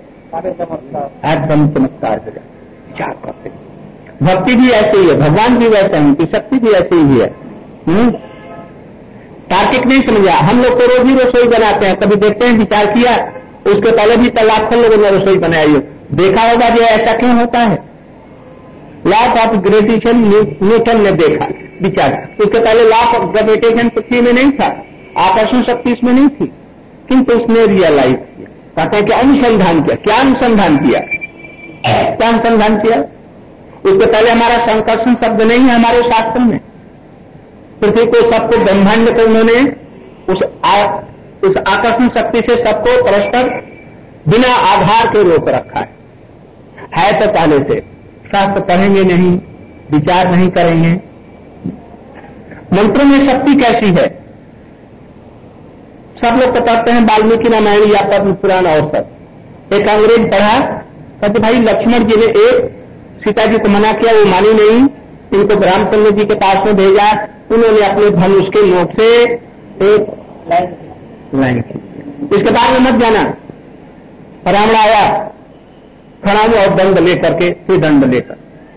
एकदम चमत्कार हो जाता है। विचार करते हैं, भक्ति भी ऐसे ही है, भगवान भी वैसे हैं, उनकी शक्ति भी ऐसे ही है। हुँ? तार्किक नहीं समझा। हम लोग तो रोज ही रसोई बनाते हैं, कभी देखते हैं, विचार किया, उसके पहले भी तो लाखों लोगों ने रसोई बनाई हो, देखा होगा जो ऐसा क्यों होता है। लॉ ऑफ ग्रेविटेशन न्यूटन ने देखा, विचार, उसके पहले लॉ ऑफ ग्रेविटेशन पृथ्वी में नहीं था, आकर्षण शक्ति इसमें नहीं थी, किंतु उसने रियलाइज किया, कहते हैं कि अनुसंधान किया। क्या अनुसंधान किया? क्या अनुसंधान किया? उसके पहले हमारा संकर्षण शब्द नहीं है हमारे शास्त्र में। पृथ्वी को, सबको, ब्रह्मांड को उन्होंने उस आ, उस आकर्षण शक्ति से सबको परस्पर बिना आधार के रोक रखा है। है तो पहले से, शास्त्र पढ़ेंगे नहीं, विचार नहीं करेंगे। मंत्रों में शक्ति कैसी है? सब लोग बताते हैं वाल्मीकि रामायण या पद्म पुराण और सब। एक अंग्रेज पढ़ा, कहते भाई लक्ष्मण जी ने एक सीता जी को मना किया, वो मानी नहीं, इनको रामचंद्र जी के पास में भेजा, उन्होंने अपने धनुष के नोक से एक लाइन की, इसके बाद में मत जाना। रावण आया खड़ा और दंड लेकर के, फिर दंड लेकर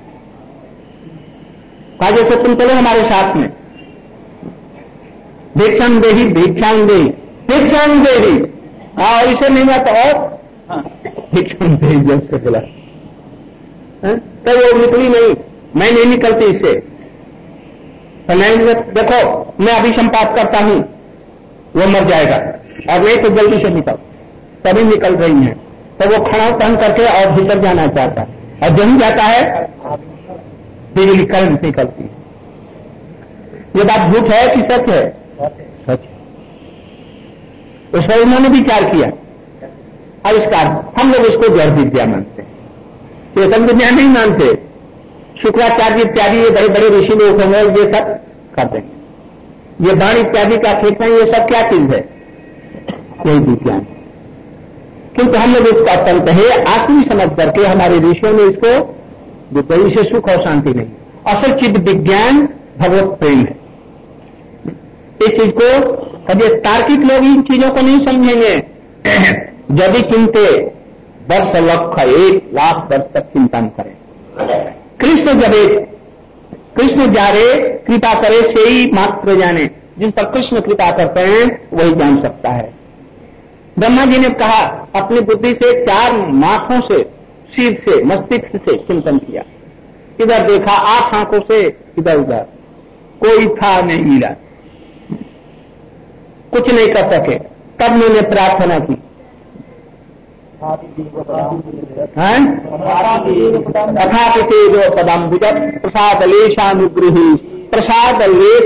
कहा जैसे तुम चलो हमारे साथ में, भिक्षांग देही भिक्षांग देही भिक्षांग देही, और इसे नहीं हुआ तो और भिक्षांग देही जब से बोला, तो वो निकली नहीं, मैं नहीं निकलती इससे, तो मैं देखो मैं अभी संपात करता हूं, वो मर जाएगा, और नहीं तो जल्दी से निकल, तभी निकल रही है। तो वो खड़ा पहन करके और भीतर जाना चाहता है, और जहीं जाता है बिजली करंट निकलती है। ये बात झूठ है कि सच है? सच है। उस पर उन्होंने विचार किया, आविष्कार। हम लोग इसको जड़ विद्या मानते हैं, चेतन विद्या नहीं मानते। शुक्राचार्य इत्यादि ये बड़े बड़े ऋषि लोग होंगे, ये सब करते हैं। ये बाण इत्यादि का खेतना, ये सब क्या चीज है? यही विज्ञान। किंतु हम लोग इसका अत्यंत है आसमी समझ करके हमारे ऋषियों ने इसको विद्या से सुख और शांति नहीं, असल चिद विज्ञान भगवत प्रेम है। इस चीज को कभी तार्किक लोग इन चीजों को नहीं समझेंगे। यदि चिंते वर्ष लक्ष एक लाख वर्ष तक चिंतन करें। कृष्ण जब एक कृष्ण जारे कृपा करे से ही मात्र जाने। जिस पर कृष्ण कृपा करते हैं वही जान सकता है। ब्रह्मा जी ने कहा अपनी बुद्धि से चार माथों से, सिर से, मस्तिष्क से चिंतन किया। इधर देखा आठ आंखों से, इधर उधर कोई था नहीं मिला, कुछ नहीं कर सके। तब मैंने प्रार्थना की, तथापि तेजो पदाम्बुज प्रसाद लेशानुग्रही प्रसाद लेश।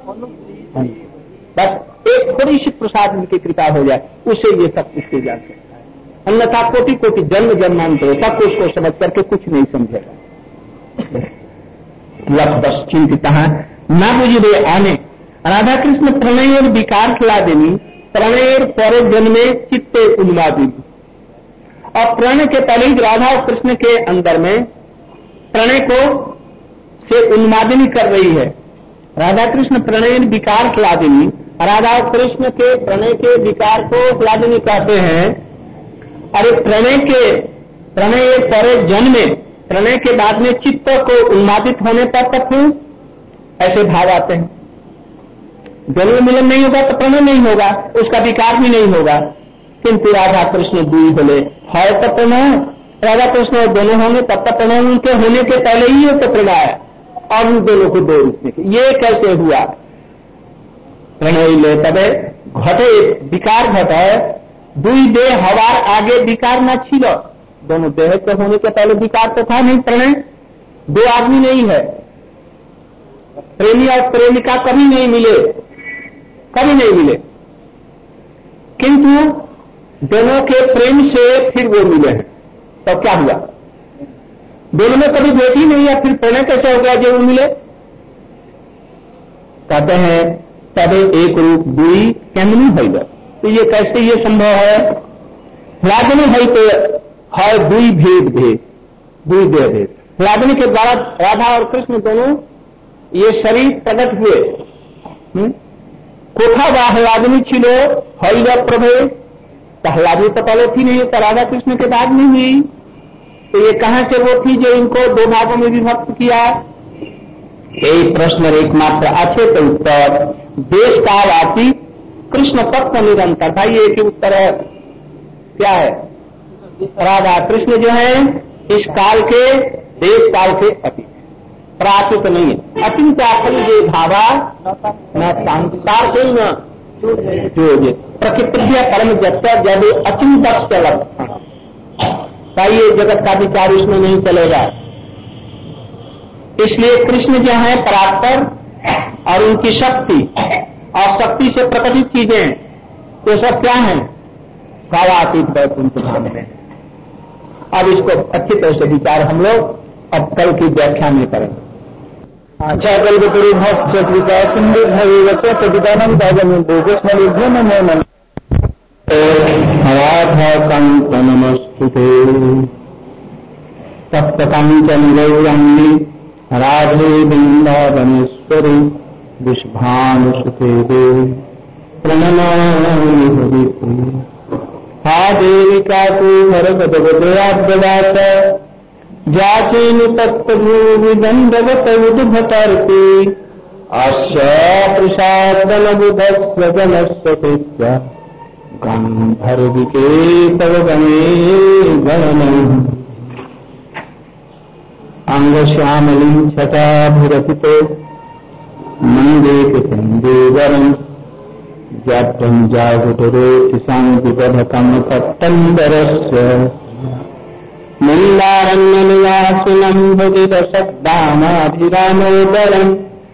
बस एक थोड़ी सी प्रसाद उनकी कृपा हो जाए, उससे ये सब कुछ हो जाता है। अन्यथा कोटि कोटि जन्म जन्मांतर तक उसको समझ करके कुछ नहीं समझेगा। लक्ष बस चिंतित न बुझे आने। राधा कृष्ण प्रणय और विकार खिला देनी, प्रणय और पर जन्मे चित्ते उन्मादिनी। और प्रणय के पहले ही राधा और कृष्ण के अंदर में प्रणय को से उन्मादिनी कर रही है। राधा कृष्ण प्रणय विकार खिला देनी, राधा और कृष्ण के प्रणय के विकार को खिला देनी कहते हैं। अरे प्रणय के प्रणय पर जन्मे, प्रणय के बाद में चित्त को उन्मादित होने पर तक ऐसे भाव आते हैं। जन्म मिलन नहीं होगा तो प्रणय नहीं होगा, उसका विकार भी नहीं होगा। किंतु राधा कृष्ण दुई बोले है तो प्रणय, राधा कृष्ण दोनों होंगे तब तक प्रणय, उनके होने के पहले ही हो तो प्रणय है। और उन दोनों को दो रूप में ये कैसे हुआ? प्रणय ले तबे घटे विकार घट है, दुई दे हवार आगे विकार न छिलो। दोनों देह के होने के पहले विकार तो था नहीं, प्रणय दो आदमी नहीं है। प्रेमी और प्रेमिका कभी नहीं मिले, कभी नहीं मिले, किंतु दोनों के प्रेम से फिर वो मिले हैं। तो क्या हुआ? दोनों में कभी भेंट ही नहीं है, फिर प्रणय कैसे हो गया जो वो मिले? कहते हैं तबे एक रूप दुई केमनी है। तो ये कैसे ये संभव है? लादनी है तो है दुई भेद भेद, दुई देह भेद। लादनी के द्वारा राधा और कृष्ण दोनों ये शरीर प्रकट हुए। कोठा बाहलादनी छिलो हरिया प्रभे, पहलादी तो पहले थी नहीं, तो राधा कृष्ण के बाद नहीं हुई। तो ये कहां से वो थी जो इनको दो भागों में विभक्त किया? यही प्रश्न एकमात्र अच्छे तो उत्तर देश काल आती कृष्ण तत्व निरंतर था। ये एक उत्तर है। क्या है? राधा कृष्ण जो है इस काल के देश काल के अतीत, प्राकृत नहीं है। अचिंत्य ये भावा न सांसार के न जो प्रकृति परम जत्ता जब अचिंत लक्षण, ये जगत का विचार इसमें नहीं चलेगा। इसलिए कृष्ण जो है परात्पर और उनकी शक्ति और शक्ति से प्रकटित चीजें तो सब क्या है? कालातीत वैकुंठ धाम में। अब इसको अच्छी तरह से विचार हम लोग अब कल की व्याख्या में करेंगे। अच्छा कल्पतरु भस्त सिंधु भविवच प्रतिदानम दागम भूगोष्म मन राधा कंकणमस्तुते सप्त कंचन गौरम्ये राधे वृंदावनेश्वरी विश्भानुसुते देवी प्रणमामि हरिप्रिये। हा देविका तु हरगदगदयाद्ददात जाचेन तत्त्वभूविदण्डवत उद्भटर्ति अस्य प्रसादनबुधस्य जनस्य कृत्य गन्धर्विके तव गणे गणनम् अंगश्यामलिं छटाभिरपितो मन्दे जातं जागुटरो किसान् विबधकं तत्तन्दरस्य मन्दारण्यनिवासिनं भुजिरसद्दामाभिरामोदरम्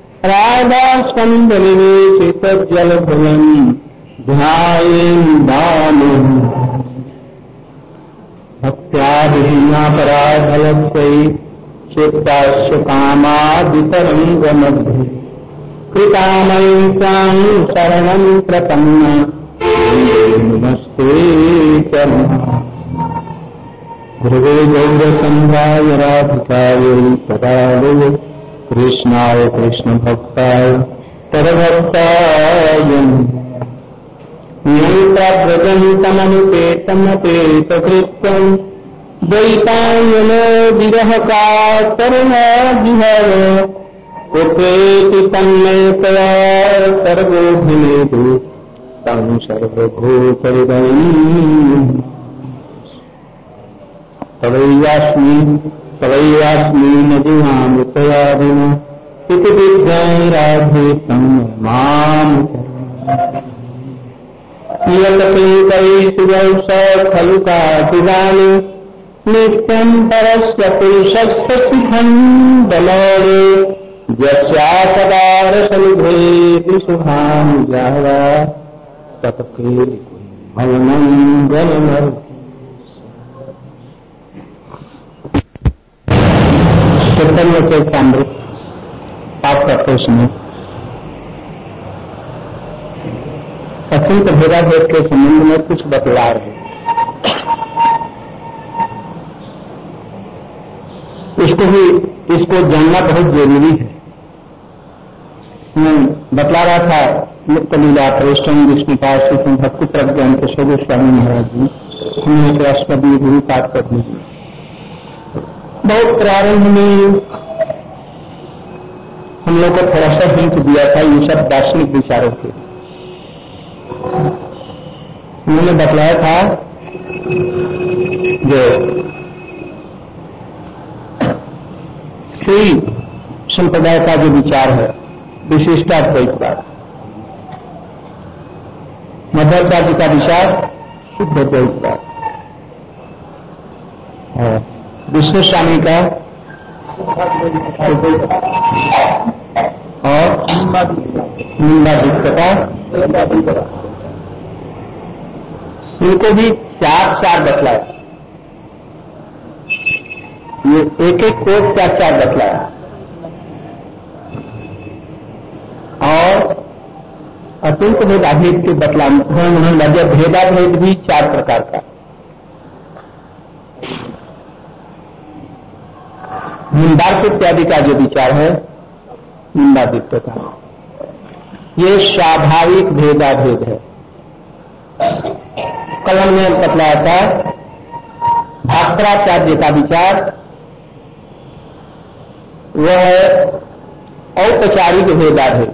राधास्कन्धनिवेशितज्जलभुवन् ध्यायेन्दामम् भक्त्याभिहीनापराधलक्ष्यै चित्तास्य कामादितरङ्गमध्ये कृतामयीं त्वां शरणं प्रपन्ना नमस्ते चरणम् गुरुवे गौरचन्द्राय राधिकायै तदालये कृष्णाय कृष्णभक्ताय परभक्ताय नियन्त्रव्रजन्तमनुपेतमपेतकृत्यम् द्वैतायनो विरहकातरुणाभिभव उपेति तन्मयतया सर्वोऽभिनेदु तं सर्वभूतहृदयम् तवैवास्मि तवैवास्मि न जिहामृतयादिन इति विद्यां राधे तं माम् यत्किङ्करैषु खलु काचिदानि नित्यम् परस्य पुरुषस्य सुखम् बलोरे यस्यापदारसनिधे विशुभान् जावा तत्के भवनम् गणमर् चैतन्य चैतामृत पाठ करते समय अत्यंत भेदाभेद के संबंध में कुछ बतला रहे। इसको भी इसको जानना बहुत जरूरी है। मैं बतला रहा था मुक्त लीला प्रेष्ठम विष्णुपाद श्री भक्ति प्रज्ञान के शोभे स्वामी महाराज जी हमने राष्ट्रपति गुरु पाठ कर दी। बहुत प्रारंभ में हम लोग को थोड़ा सा हिंट दिया था, ये सब दार्शनिक विचारों के। उन्होंने बतलाया था जो श्री संप्रदाय का जो विचार है विशिष्टाद्वैतवाद, मध्वाचार्य का विचार शुद्ध द्वैतवाद और विष्णु स्वामी का और निम्बादित्य का, इनको भी चार चार बतलाया। ये एक एक को चार चार बतलाया और अत्यंत भेदाभेद के बतलाने उन्होंने लगे। भेदाभेद भी चार प्रकार का। निंदार्थ इत्यादि का जो विचार है निंदादित्य का, ये स्वाभाविक भेदाभेद है। कल हमने बतलाया था भास्कराचार्य का विचार वह है औपचारिक भेदाभेद।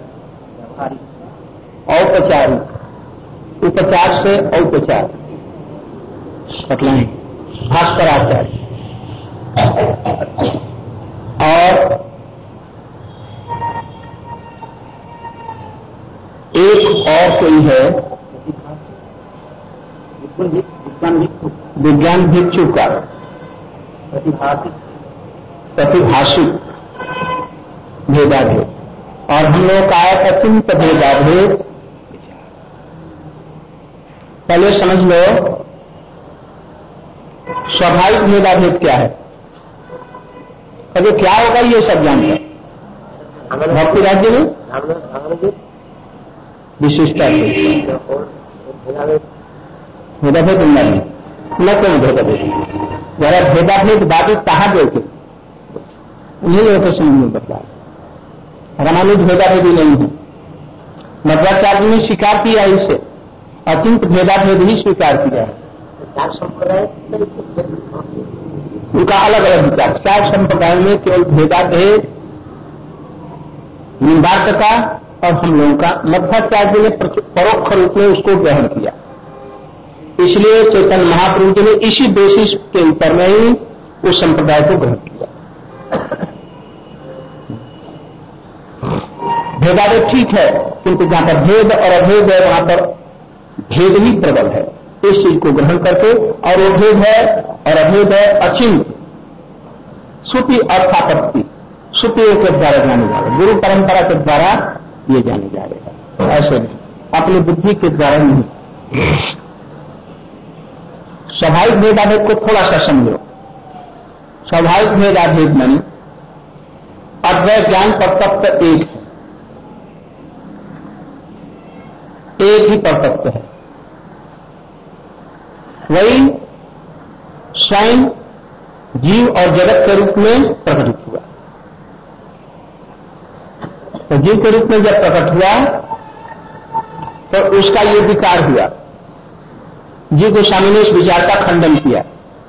औपचारिक, उपचार से औपचार बतलाएं भास्कराचार्य। और एक और कोई है विज्ञान भिक्षु का प्रतिभाषिक भेदाभेद। और हम लोग का अचिंत भेदाभेद। पहले समझ लो स्वाभाविक भेदाभेद क्या है। अभी क्या होगा ये सब जानते हैं। भक्ति राज्य में विशिष्टा भेदाभेद नहीं, न कोई भेदाभेद। जरा भेदाभेद बातें कहा देते उन्हीं लोगों को समझ में बतला। रामानुज भेदाभेदी नहीं है। मध्वाचार्य ने स्वीकार किया इसे, अत्यंत भेदाभेद ही स्वीकार किया है। उनका अलग अलग विचार। चार संप्रदाय में केवल भेदाभेद निंदार्थ का और हम लोगों का। मध्वाचार्य ने परोक्ष रूप में उसको ग्रहण किया। इसलिए चैतन्य महाप्रभु जी ने इसी बेसिस के ऊपर में ही उस संप्रदाय को ग्रहण किया। भेदाभेद ठीक है, किंतु जहां पर भेद और अभेद है वहां पर भेद ही प्रबल है। इस चीज को ग्रहण करके, और वो भेद है और अभेद है अचिंत्य, श्रुति अर्थापत्ति श्रुतियों के द्वारा जाने जाएगा, गुरु परंपरा के द्वारा ये जाने जाएगा, ऐसे नहीं, अपनी बुद्धि के द्वारा नहीं। स्वाभाविक भेदाभेद को थोड़ा सा समझो। स्वाभाविक भेदाभेद मानी अद्वैत ज्ञान परतत्व एक है, एक ही परतत्व है, वही स्वयं जीव और जगत के रूप में प्रकट हुआ। तो जीव के रूप में जब प्रकट हुआ तो उसका ये विकार हुआ। जीव गोस्वामी ने इस विचार का खंडन किया।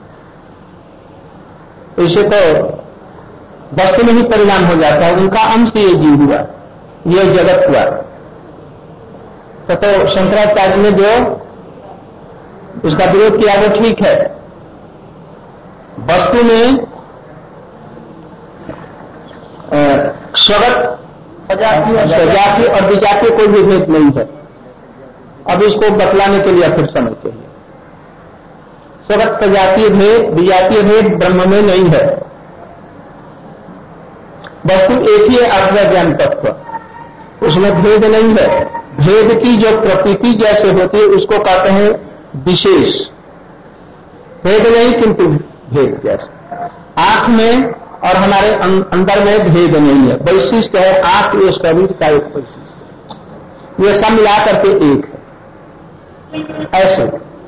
इसे तो वस्तु में ही परिणाम हो जाता है, उनका अंश ये जीव हुआ, ये जगत हुआ। तो, तो शंकराचार्य ने जो उसका विरोध किया वो ठीक है। वस्तु में स्वगत सजातीय और विजातीय कोई भी भेद नहीं है। अब इसको बतलाने के लिए फिर समय चाहिए। स्वगत सजातीय भेद विजातीय भेद ब्रह्म में नहीं है। वस्तु एक ही है, अद्वैत ज्ञान तत्व, उसमें भेद नहीं है। भेद की जो प्रतीति जैसे होती है उसको कहते हैं विशेष। भेद नहीं किंतु भेद जैसे। आंख में और हमारे अंदर में भेद नहीं है, वैशिष्ट है। आंख ये शरीर का एक वैशिष्ट है, ये सब मिला करके एक है। ऐसे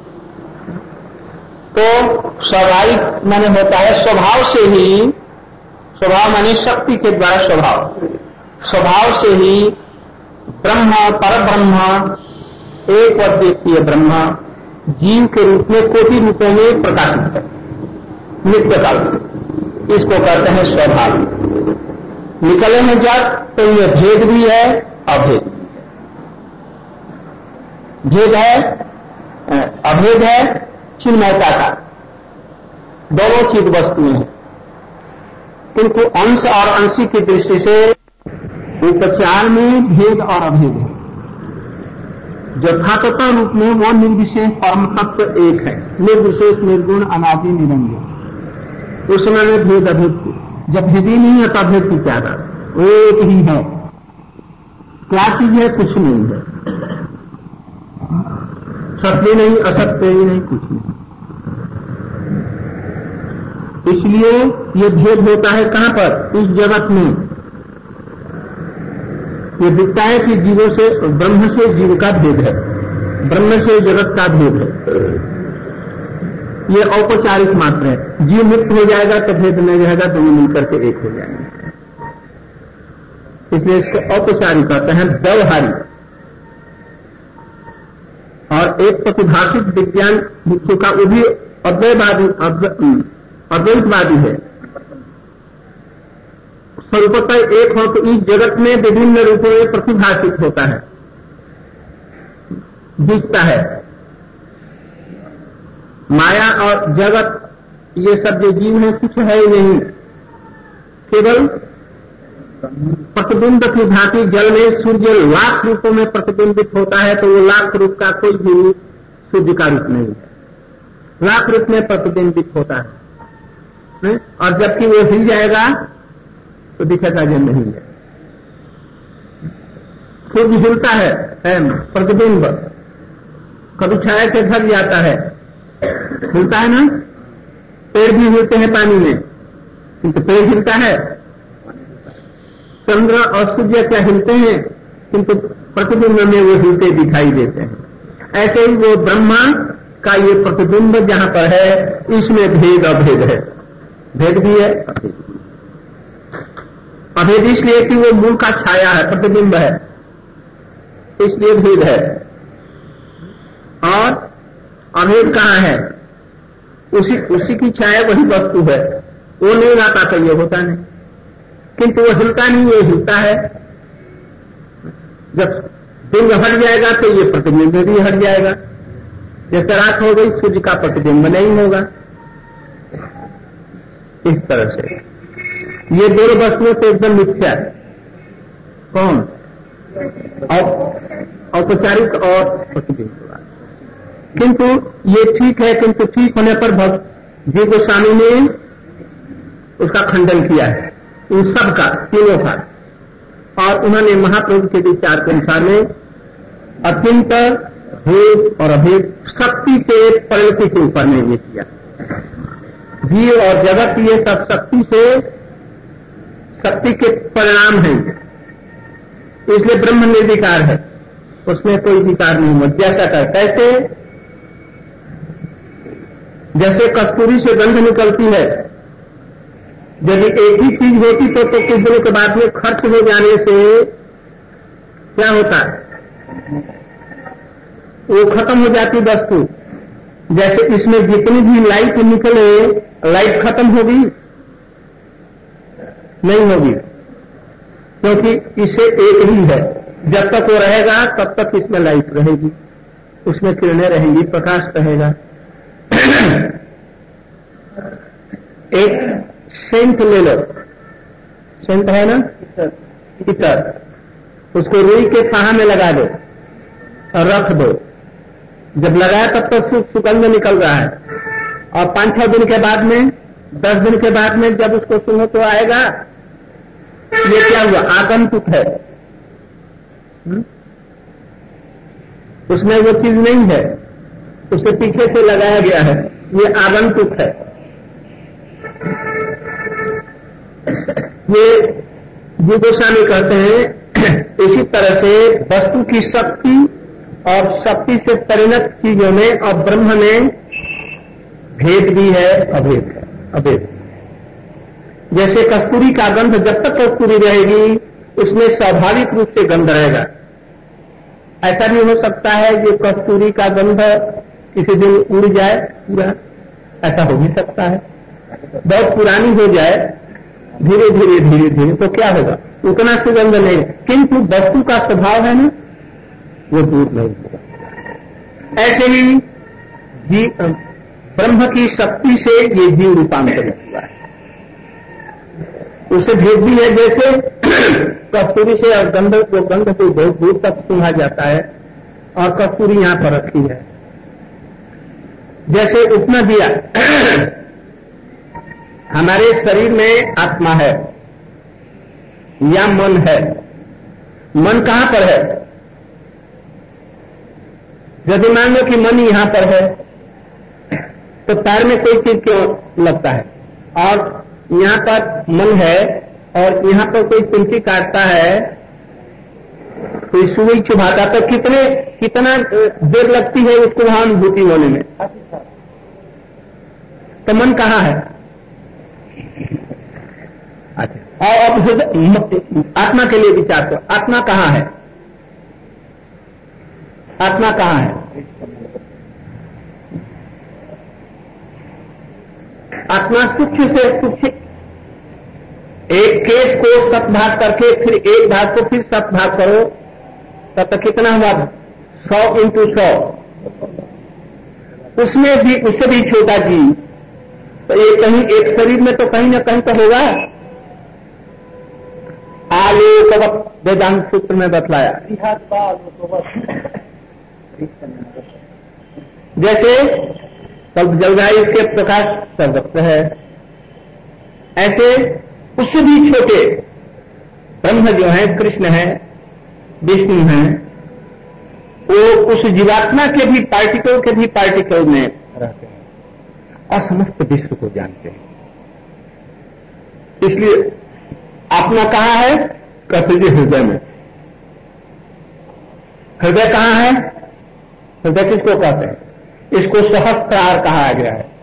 तो स्वाभाविक माने होता है स्वभाव से ही, स्वभाव माने शक्ति के द्वारा स्वभाव, स्वभाव से ही ब्रह्म पर ब्रह्म एक अद्वितीय ब्रह्म जीव के रूप में कोटि रूपों में प्रकाशित है नित्य काल से। इसको कहते हैं स्वाभाविक। निकले हैं जब तो ये भेद भी है अभेद भेद है, अभेद है चिन्मयता का। दोनों चीज वस्तुएं हैं, किंतु अंश और अंशी की दृष्टि से उपचार में भेद और अभेद है। यथातथा रूप में वो निर्विशेष परम तत्व एक है, निर्विशेष निर्गुण अनादि निरंजन। उस समय में भेद अभेद की जब भेद ही नहीं है तो अभेद की क्या बात, वो एक ही है। क्या चीज है? कुछ नहीं है, सत्य नहीं असत्य ही नहीं, कुछ नहीं। इसलिए ये भेद होता है कहां पर? इस जगत में। ये दिखता है कि जीवों से, ब्रह्म से जीव का भेद है, ब्रह्म से जगत का भेद है। ये औपचारिक मात्र है। जीव मुक्त हो जाएगा तो भेद नहीं रहेगा, दोनों मिलकर के एक हो जाएंगे। इसलिए इसको औपचारिक कहते हैं, व्यवहारिक। और एक प्रतिभाषित विज्ञान भिक्षु का वो भी अद्वैतवादी अद्वैतवादी है। स्वरूपतः एक हो तो इस जगत में विभिन्न रूपों में प्रतिभाषित होता है, दिखता है। माया और जगत ये सब जो जीव है कुछ है ही नहीं, केवल प्रतिबिंब की भांति जल में सूर्य लाख रूपों में प्रतिबिंबित होता है, तो वो लाख रूप का कोई भी सूर्य का रूप नहीं है, लाख रूप में प्रतिबिंबित होता है। नहीं? और जबकि वो हिल जाएगा तो दिखेगा जो नहीं है। सूर्य हिलता है, है प्रतिबिंब, कभी छाया से ढक जाता है, हिलता है ना। पेड़ भी हिलते हैं पानी में, किंतु पेड़ हिलता है। चंद्र और सूर्य क्या हिलते हैं, किंतु प्रतिबिंब में वो हिलते दिखाई देते हैं। ऐसे ही वो ब्रह्मा का ये प्रतिबिंब जहां पर है, इसमें भेद अभेद है। भेद भी है, अभेद इसलिए कि वो मूल का छाया है, प्रतिबिंब है, इसलिए भेद है। और अभेद कहां है? उसी उसी की छाया वही वस्तु है। वो नहीं आता तो ये होता नहीं, किंतु वो हिलता नहीं, ये हिलता है। जब बिंब हट जाएगा तो ये प्रतिबिंब भी हट जाएगा। जैसे रात हो गई, सूर्य का प्रतिबिंब नहीं होगा। इस तरह से ये दोनों वस्तुएं तो एकदम मिथ्या है। कौन? औपचारिक और प्रतिबिंब। किंतु ये ठीक है, किंतु ठीक होने पर भक्त जी गोस्वामी ने उसका खंडन किया है, उन सब का, तीनों का। और उन्होंने महाप्रभु के विचार के अनुसार में अत्यंत भेद और अभेद शक्ति के परिणति के ऊपर में ये किया। जीव और जगत ये सब शक्ति से, शक्ति के परिणाम हैं, इसलिए ब्रह्म निर्विकार है, उसमें कोई विकार नहीं हुआ। जैसा कर कैसे, जैसे कस्तूरी से गंध निकलती है, यदि एक ही चीज होती तो, तो कुछ दिनों के बाद में खर्च हो जाने से क्या होता है, वो खत्म हो जाती वस्तु। जैसे इसमें जितनी भी लाइट निकले, लाइट खत्म होगी नहीं होगी, क्योंकि इसे एक ही है। जब तक वो रहेगा तब तक इसमें लाइट रहेगी, उसमें किरणें रहेंगी, प्रकाश रहेगा। एक सेंट ले लो, सेंट है ना, इतर, उसको रुई के फाहा में लगा दो और रख दो। जब लगाया तब तक तो सुगंध निकल रहा है, और पांच छह दिन के बाद में, दस दिन के बाद में जब उसको सुनो तो आएगा ये क्या हुआ, आगंतुक है, उसमें वो चीज नहीं है, उसे पीछे से लगाया गया है, ये आगंतुक है। ये जी गोस्वामी कहते हैं इसी तरह से वस्तु की शक्ति और शक्ति से परिणत चीजों में और ब्रह्म में भेद भी है, अभेद है, अभेद। जैसे कस्तूरी का गंध, जब तक कस्तूरी रहेगी उसमें स्वाभाविक रूप से गंध रहेगा। ऐसा भी हो सकता है कि कस्तूरी का गंध किसी दिन उड़ जाए पूरा, ऐसा हो भी सकता है। बहुत पुरानी हो जाए धीरे धीरे धीरे धीरे तो क्या होगा, उतना सुगंध नहीं, किंतु वस्तु का स्वभाव है ना, वो दूर नहीं होगा। ऐसे ही जी ब्रह्म की शक्ति से ये जीव रूपांतरित हुआ है, उसे भेद भी है। जैसे कस्तूरी से और गंध को, गंध को बहुत दूर तक सूंघा जाता है और कस्तूरी यहां पर रखी है। जैसे उपमा दिया, हमारे शरीर में आत्मा है या मन है, मन कहां पर है, यदि मान लो कि मन यहां पर है तो पैर में कोई चीज क्यों लगता है, और यहां पर मन है और यहां पर कोई चिमटी काटता है, कोई सुई चुभाता, तो कितने कितना देर लगती है उसको वहां अनुभूति होने में। तो मन कहां है? अच्छा, और अब आत्मा के लिए विचार करो, आत्मा कहां है? आत्मा कहां है? आत्मा सूक्ष्म से सूक्ष्म, एक केस को सत भाग करके फिर एक भाग को फिर सत भाग करो, तब तक कितना हुआ, सौ इंटू सौ, उसमें भी उससे भी छोटा जीव। तो ये कहीं एक शरीर में तो कहीं ना कहीं तो होगा। आलोकवत वेदांत सूत्र में बतलाया, जैसे कल्प जल रहा है इसके प्रकाश सर्वत्र है, ऐसे उससे भी छोटे ब्रह्म जो है, कृष्ण है, विष्णु है, वो उस जीवात्मा के भी पार्टिकल के भी पार्टिकल में रहते हैं और समस्त विश्व को जानते हैं। इसलिए आत्मा कहां है? कहते जी हृदय में। हृदय कहां है? हृदय किसको कहते हैं? इसको सहस्त्रार कहा गया है।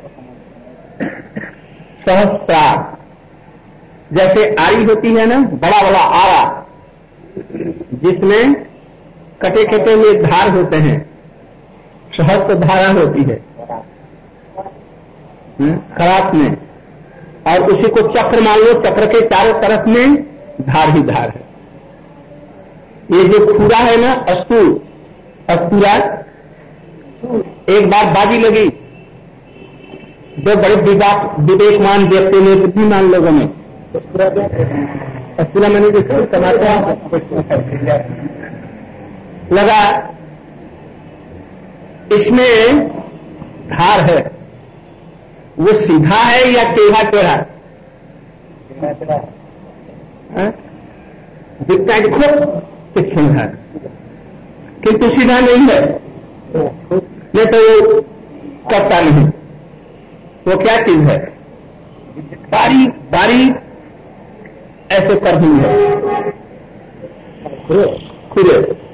सहस्त्रार, जैसे आरी होती है ना, बड़ा बड़ा आरा, जिसमें कटे कटे हुए धार होते हैं, सहस्त्र धारा होती है खराब में, और उसी को चक्र मान लो, चक्र के चारों तरफ में धार ही धार है। ये जो खुरा है ना, अस्तूर, अस्तूरा, एक बार बाजी लगी, दो बड़े विवेकमान व्यक्ति ने, बुद्धिमान लोगों ने, अस्तूरा मैंने देखा टमाटर लगा, इसमें धार है, वो सीधा है या टेढ़ा टेढ़ा? दिखता है कि खूब तीक्ष्ण है, किंतु सीधा नहीं है, नहीं तो वो करता नहीं। वो क्या चीज है? बारीक बारीक ऐसे कर दी है, खुले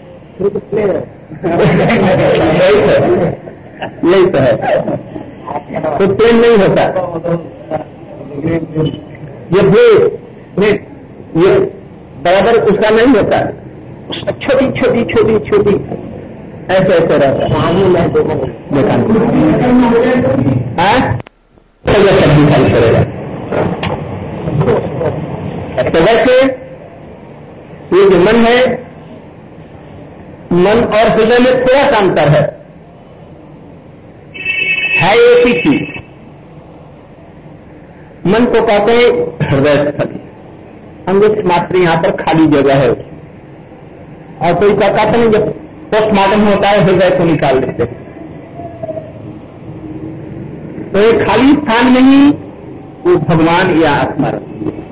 यही तो है, तो प्रेम नहीं होता। ये भेद ये बराबर उसका नहीं होता, छोटी छोटी छोटी छोटी ऐसे ऐसे रहता है। देखा सब दिखाई पड़ेगा। तो वैसे ये जो मन है, मन और हृदय में थोड़ा सा अंतर है, है एक ही चीज। मन को कहते हैं हृदय स्थली, अंगुष्ठ मात्र यहां पर खाली जगह है। और कोई कहता नहीं, जब पोस्टमार्टम होता है हृदय को निकाल देते हैं, तो ये खाली स्थान नहीं, वो भगवान या आत्मा रहती है।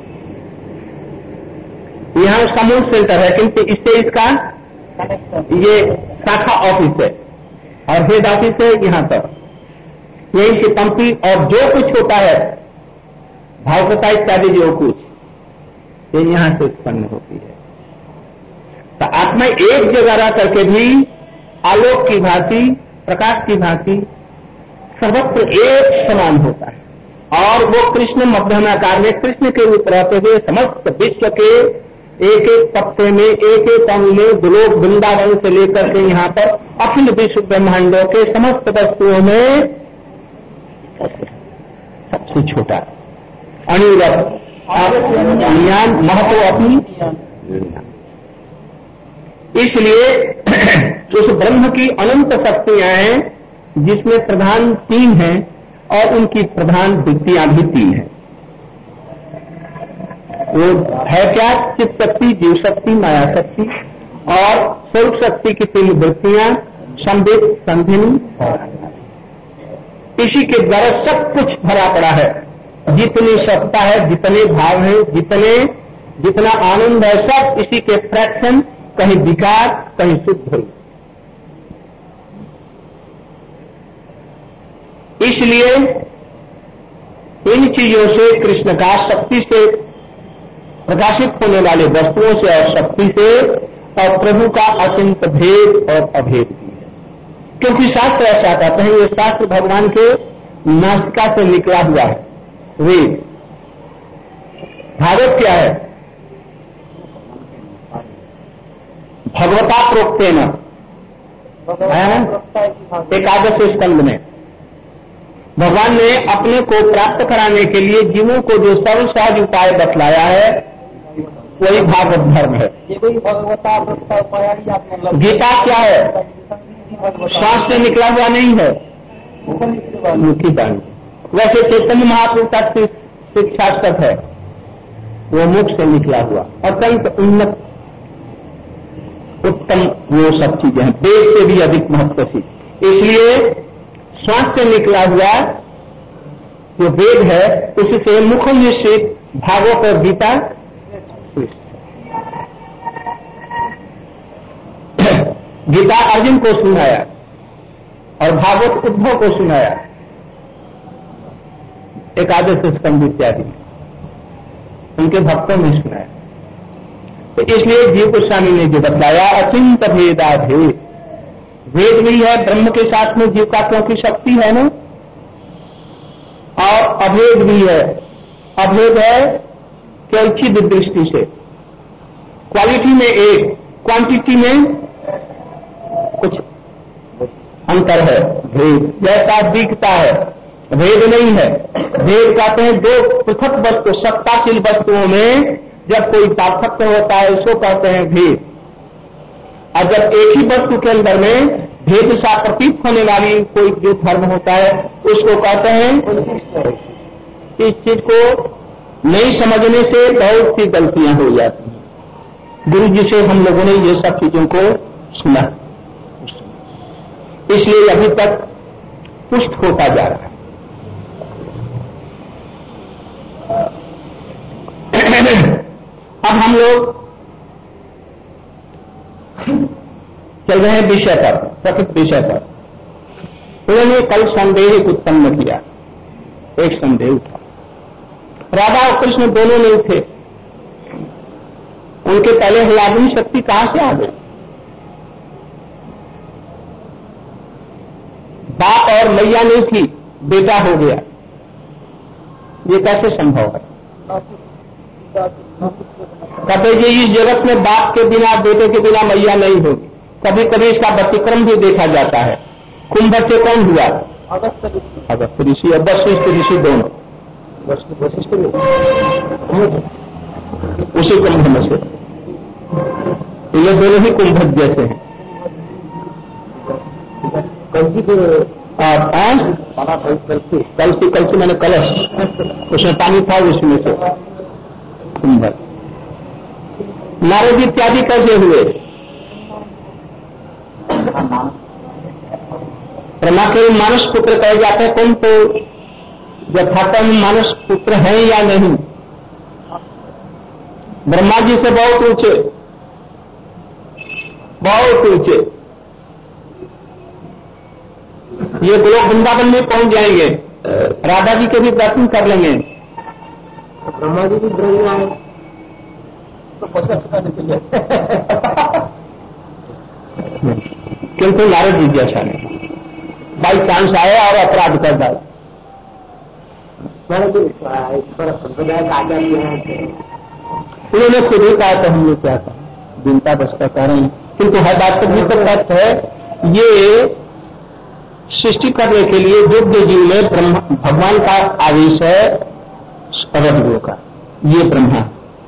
यहां उसका मूल सेंटर है, किंतु इससे इसका ये शाखा ऑफिस है और हेड ऑफिस है यहां तक। यही से पंक्ति और जो कुछ होता है भावकता इत्यादि जो कुछ, ये यहां से उत्पन्न होती है। तो आत्मा एक जगह रह करके भी आलोक की भांति, प्रकाश की भांति सर्वत्र एक समान होता है। और वो कृष्ण मध्यमाकार में कृष्ण के रूप रहते हुए समस्त विश्व के एक एक तत्व में, एक एक अंग में, दुलोक वृंदावन से लेकर के यहाँ पर अखिल विश्व ब्रह्मांडों के समस्त वस्तुओं में सबसे छोटा अनिरत ज्ञान महत्व अपनी। इसलिए उस ब्रह्म की अनंत शक्तियां हैं, जिसमें प्रधान तीन हैं और उनकी प्रधान वृत्तियां भी तीन हैं। वो है क्या? चित्त शक्ति, जीव शक्ति, माया शक्ति और स्वरूप शक्ति की तीन वृत्तियां, संवेद, संधिनी। इसी के द्वारा सब कुछ भरा पड़ा है। जितनी सत्ता है, जितने भाव है, जितने जितना आनंद है, सब इसी के फ्रैक्शन, कहीं विकार, कहीं शुद्ध हो। इसलिए इन चीजों से, कृष्ण का शक्ति से प्रकाशित होने वाले वस्तुओं से और शक्ति से, और प्रभु का अचिंत भेद और अभेद भी है। क्योंकि शास्त्र ऐसा कहते हैं, ये शास्त्र भगवान के नासिका से निकला हुआ है। वेद भागवत क्या है? भगवता प्रोक्तेन, एकादश स्कंद में भगवान ने अपने को प्राप्त कराने के लिए जीवों को जो सर्व सहज उपाय बतलाया है, वही भागवत धर्म है। गीता क्या है? श्वास से निकला हुआ नहीं है, मुखी वाणी। वैसे चैतन्य महाप्रभु का शिक्षा सत है, वो मुख से निकला हुआ अत्यंत उन्नत उत्तम वो सब चीजें हैं, वेद से भी अधिक महत्वशील। इसलिए श्वास से निकला हुआ जो वेद है, उससे मुख निश्चित भागवत और गीता गीता अर्जुन को सुनाया और भागवत उद्धव को सुनाया, एकादश स्कंद इत्यादि उनके भक्तों ने सुनाया। तो इसलिए जीव गोस्वामी ने जो बताया, अचिंत भेदा भेद, भेद भी है ब्रह्म के साथ में जीव का, क्योंकि शक्ति है ना, और अभेद भी है। अभेद है कैचिद दृष्टि से, क्वालिटी में एक, क्वांटिटी में कुछ अंतर है। भेद जैसा दिखता है, भेद नहीं है। भेद कहते हैं दो पृथक वस्तु, सत्ताशील वस्तुओं में जब कोई पार्थक्य होता है, उसको कहते हैं भेद। और जब एक ही वस्तु के अंदर में भेद सा प्रतीत होने वाली कोई जो धर्म होता है, उसको कहते हैं। इस चीज को नहीं समझने से बहुत सी गलतियां हो जाती हैं। गुरु जी से हम लोगों ने ये सब चीजों को सुना, इसलिए अभी तक पुष्ट होता जा रहा है। रहे हैं विषय पर, प्रकृत विषय पर। उन्होंने कल संदेह उत्पन्न किया, एक संदेह उठा। राधा और कृष्ण दोनों नहीं थे, उनके पहले हलादनी शक्ति कहां से आ गई? बाप और मैया नहीं थी, बेटा हो गया, ये कैसे संभव है? कहते जी इस जगत में बाप के बिना, बेटे के बिना मैया नहीं होगी। कभी कभी इसका व्यतिक्रम भी देखा जाता है। कुंभ से कौन हुआ? अगस्त ऋषि और वशिष्ठ ऋषि दोनों, उसी कुंभ में से। ये दोनों ही कुंभ जैसे हैं। कलसी कलसी कलसी मैंने कलश, उसमें पानी था, उसमें से कुंभ। नारद इत्यादि कैसे हुए? ब्रह्मा के मानस पुत्र कहे जाते हैं। कौन तो यथार्थ मानस पुत्र हैं या नहीं? ब्रह्मा जी से बहुत ऊंचे, बहुत ऊंचे। ये गोलोक वृंदावन में पहुंच जाएंगे, राधा जी के भी दर्शन कर लेंगे। ब्रह्मा जी भी ब्रह्म आए तो पैसा चुकाने के लिए किंतु नारद जी जैसा नहीं, बाई चांस आया और अपराध कर डाला। संप्रदाय का आचार्य है, उन्होंने खुद ही कहा तो हमने क्या कहा, दिनता बसता कह रहे हैं। किंतु हर बात तो भी तक है, ये सृष्टि करने के लिए योग्य जीव में ब्रह्मा भगवान का आदेश है, अवधुओं का। ये ब्रह्मा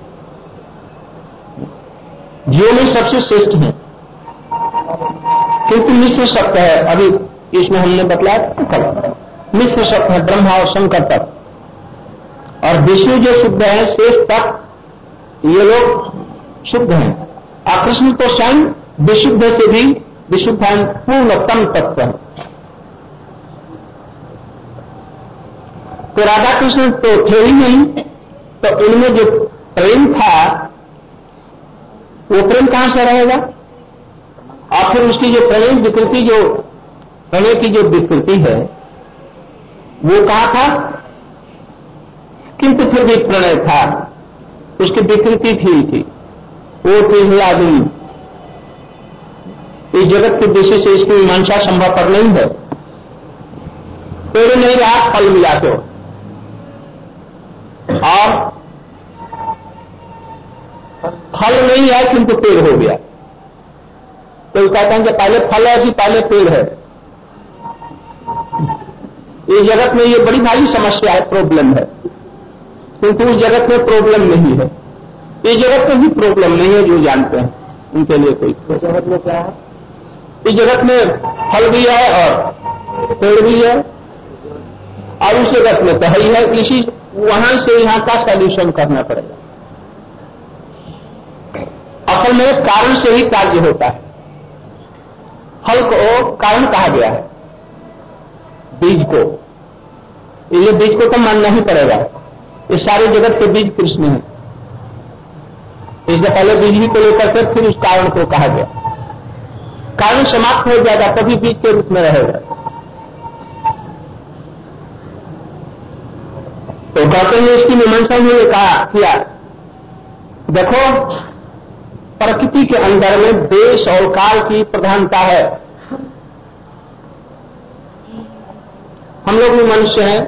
जीव में सबसे श्रेष्ठ है, किंतु मिश्र शब्द है। अभी इसमें हमने बतलाया मिश्र शब्द है, ब्रह्मा और शंकर तक। और विष्णु जो शुद्ध है, शेष तक ये लोग शुद्ध हैं। और कृष्ण तो स्वयं विशुद्ध से भी विशुद्ध है, पूर्णतम तत्व है। तो राधा कृष्ण तो थे ही नहीं, तो इनमें जो प्रेम था वो प्रेम कहां से रहेगा? और फिर उसकी जो प्रणय विकृति, जो प्रणय की जो विकृति है वो कहां था? किंतु फिर भी प्रणय था, उसकी विकृति थी थी वो थी हलादनी। इस जगत के दृष्टि से इसकी मीमांसा संभव पर नहीं है। पेड़ नहीं रहा, फल मिला तो, और फल नहीं है किंतु पेड़ हो गया। तो कहते हैं कि पहले फल है कि पहले पेड़ है। इस जगत में ये बड़ी भारी समस्या है, प्रॉब्लम है, किंतु उस जगत में प्रॉब्लम नहीं है। इस जगत में भी प्रॉब्लम नहीं है, जो जानते हैं उनके लिए कोई। जगत में क्या है? इस जगत में फल भी है और पेड़ भी है, और उस जगत में तो ही है। इसी वहां से यहां का सॉल्यूशन करना पड़ेगा। असल में कारण से ही कार्य होता है। फल को कारण कहा गया है, बीज को। ये बीज को तो मानना ही पड़ेगा। इस सारे जगत के बीज कृष्ण है, इससे पहले बीज ही को लेकर के फिर उस कारण को कहा गया। कारण समाप्त हो जाएगा तभी बीज के रूप में रहेगा। तो कहते हैं इसकी मीमांसा उन्होंने कहा किया, देखो प्रकृति के अंदर में देश और काल की प्रधानता है। हम लोग भी मनुष्य हैं,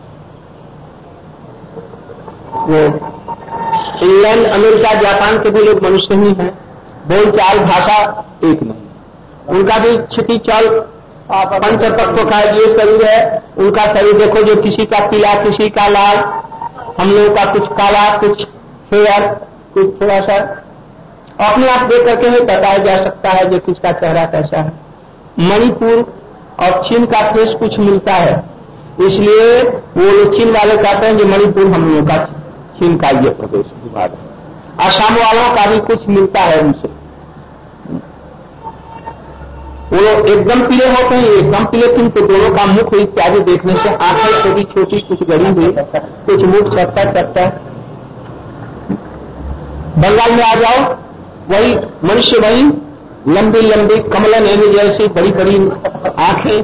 वो इंग्लैंड, अमेरिका, जापान के भी लोग मनुष्य ही हैं। बोलचाल भाषा एक नहीं, उनका भी क्षिति चाल पंच तत्व का ये शरीर है। उनका शरीर देखो, जो किसी का पीला, किसी का लाल, हम लोगों का कुछ काला, कुछ फेयर, कुछ थोड़ा सा। अपने आप देख करके ही बताया जा सकता है जो किसका चेहरा कैसा है। मणिपुर और चीन का फेस कुछ मिलता है, इसलिए वो लोग चीन वाले कहते हैं कि मणिपुर हम लोगों का, चीन का ये प्रदेश विभाग है। आसाम वालों का भी कुछ मिलता है उनसे। वो लोग एकदम पीले होते हैं, एकदम पीले, किंतु दोनों का मुख इत्यादि देखने से आंखें छोटी छोटी, कुछ गड़ी हुई, कुछ मुख चकता चकता। बंगाल में आ जाओ, वही मनुष्य वही लंबी लंबी कमला नेमी जैसी बड़ी बड़ी आंखें,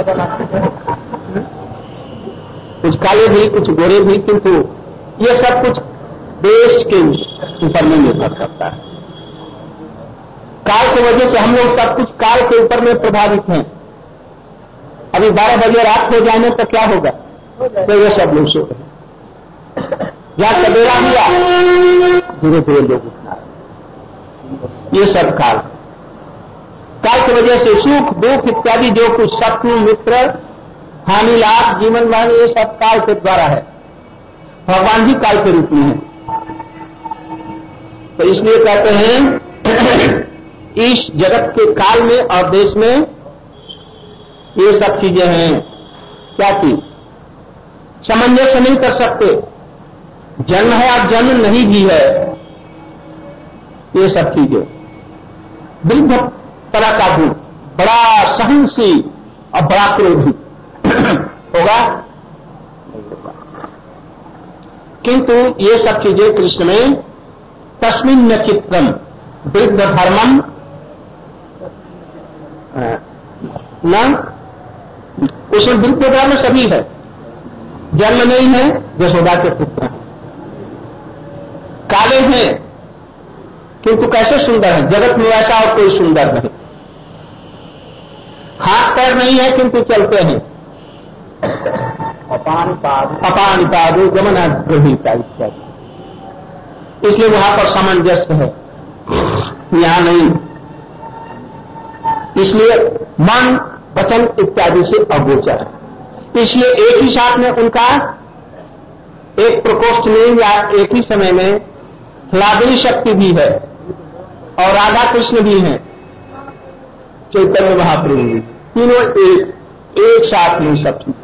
कुछ काले भी कुछ गोरे भी, किंतु ये सब कुछ देश के ऊपर में निर्भर करता है। काल की वजह से हम लोग सब कुछ काल के ऊपर में प्रभावित हैं। अभी बारह बजे रात हो जाने तो क्या होगा, तो ये सब लोग सो रहे, या सवेरा हुआ धीरे धीरे लोग उठना, ये सब काल काल की वजह से सुख दुख इत्यादि जो कुछ शत्रु मित्र हानि लाभ जीवन वाणी ये सब काल के द्वारा है। भगवान भी काल के रूप में है। तो इसलिए कहते हैं इस जगत के काल में और देश में ये सब चीजें हैं। क्या चीज सामंजस्य नहीं कर सकते, जन्म है और जन्म नहीं भी है, ये सब चीजें। वृद्ध तरह का गुण, बड़ा सहनशील और बड़ा क्रोधी होगा, किंतु ये सब चीजें कृष्ण में तस्मिन् न चित्रम वृद्ध धर्मम न, उसमें वृद्ध धर्म सभी है, जन्म नहीं है, यशोदा के पुत्र हैं, काले हैं किंतु कैसे सुंदर है, जगत में ऐसा और कोई सुंदर नहीं, हाथ पैर नहीं है किंतु चलते हैं, अपान अपान पादो गमना ग्रहीता इत्यादि। इसलिए वहां पर सामंजस्य है, यहां नहीं। इसलिए मन वचन इत्यादि से अगोचर है। इसलिए एक ही साथ में उनका एक प्रकोष्ठ में या एक ही समय में लादरी शक्ति भी है और राधा कृष्ण भी हैं, चैतन्य महाप्रभु भी, तीनों एक एक साथ में सब चीजें।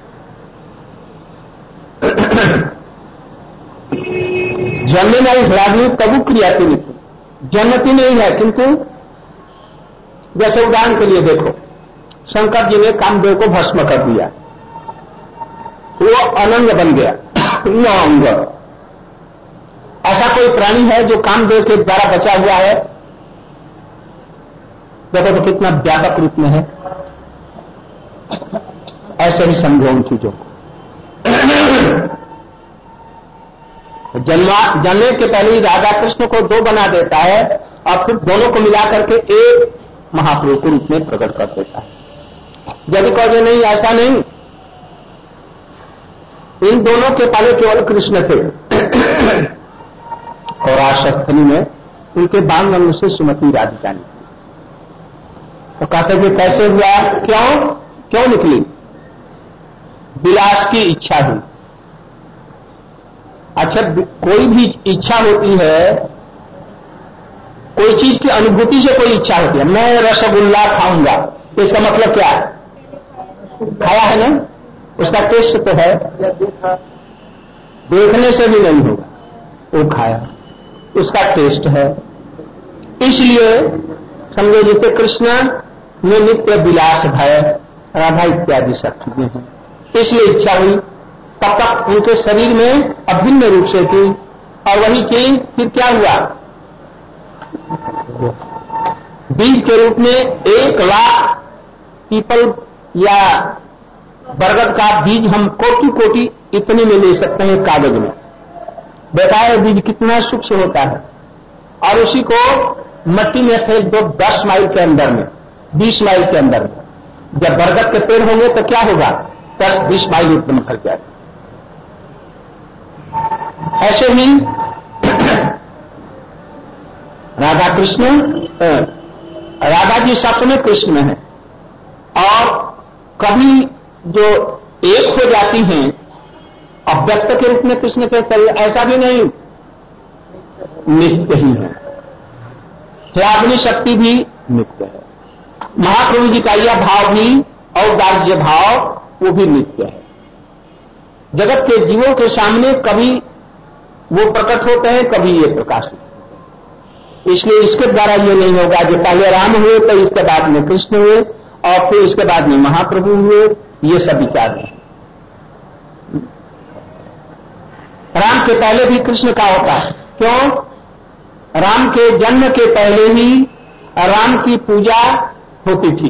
जन्मे नहीं हलादनी तबु क्रिया की नहीं, जन्मती नहीं है किंतु जैसे उदाहरण के लिए देखो, शंकर जी ने कामदेव को भस्म कर दिया, वो अनंग बन गया, न अंग। ऐसा कोई प्राणी है जो कामदेव के द्वारा बचा हुआ है? देखो तो कितना व्यापक रूप में है। ऐसे ही समझो उन चीजों को। जन्मा जन्मे के पहले ही राधा कृष्ण को दो बना देता है और फिर दोनों को मिलाकर के एक महाप्रभु के रूप में प्रकट कर देता है। यदि कहोगे नहीं ऐसा नहीं, इन दोनों के पहले केवल कृष्ण थे और रासस्थली में उनके बाल रंग से सुमति राधिका निकली। तो कहते कि कैसे हुआ, क्यों क्यों निकली? विलास की इच्छा हुई। अच्छा, कोई भी इच्छा होती है, कोई चीज की अनुभूति से कोई इच्छा होती है। मैं रसगुल्ला खाऊंगा, तो इसका मतलब क्या है? खाया है ना, उसका टेस्ट तो है, देखने से भी नहीं होगा, वो खाया, उसका टेस्ट है। इसलिए समझो जैसे कृष्ण में नित्य विलास भय राधा इत्यादि सब चीजें हैं, इसलिए इच्छा हुई। तब तक उनके शरीर में अभिन्न रूप से थी और वही चीज फिर क्या हुआ, बीज के रूप में एक लाख पीपल या बरगद का बीज हम कोटि कोटि इतने में ले सकते हैं कागज में। देखा है बीज कितना सूक्ष्म होता है, और उसी को मट्टी में फेंक दो दस माइल के अंदर में, बीस माइल के अंदर में। जब बरगद के पेड़ होंगे तो क्या होगा, दस बीस माइल एकदम भर जाएगा। ऐसे ही राधा कृष्ण, राधा जी सब में कृष्ण में है, और कभी जो एक हो जाती हैं अव्यक्त के रूप में कृष्ण के शरीर, ऐसा भी नहीं, नित्य ही है। ह्लादनी शक्ति भी नित्य है। महाप्रभु जी का यह भाव भी औदार्य भाव वो भी नित्य है। जगत के जीवों के सामने कभी वो प्रकट होते हैं, कभी ये प्रकाशित होते हैं। इसलिए इसके द्वारा ये नहीं होगा जो पहले राम हुए तो इसके बाद में कृष्ण हुए और फिर इसके बाद में महाप्रभु हुए, ये सब विचार है। राम के पहले भी कृष्ण का होता है। क्यों? राम के जन्म के पहले ही राम की पूजा होती थी,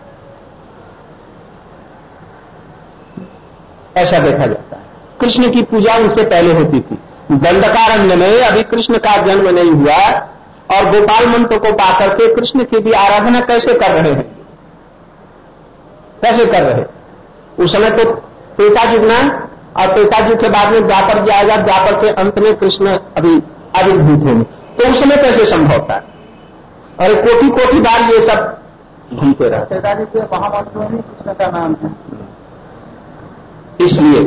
ऐसा देखा जाता है। कृष्ण की पूजा उनसे पहले होती थी। दंडकारण्य में अभी कृष्ण का जन्म नहीं हुआ और गोपाल मंत्र को पाकर के कृष्ण की भी आराधना कैसे कर रहे हैं, कैसे कर रहे हैं? उस समय तो त्रेता युग ना, और त्रेता युग के बाद में द्वापर जाएगा, द्वापर के अंत में कृष्ण अभी आविर्भूत होंगे, तो उस समय कैसे संभव था? और कोटि कोटि बार ये सब घूमते रहते। त्रेता युग के महामंत्रों में कृष्ण का नाम है, इसलिए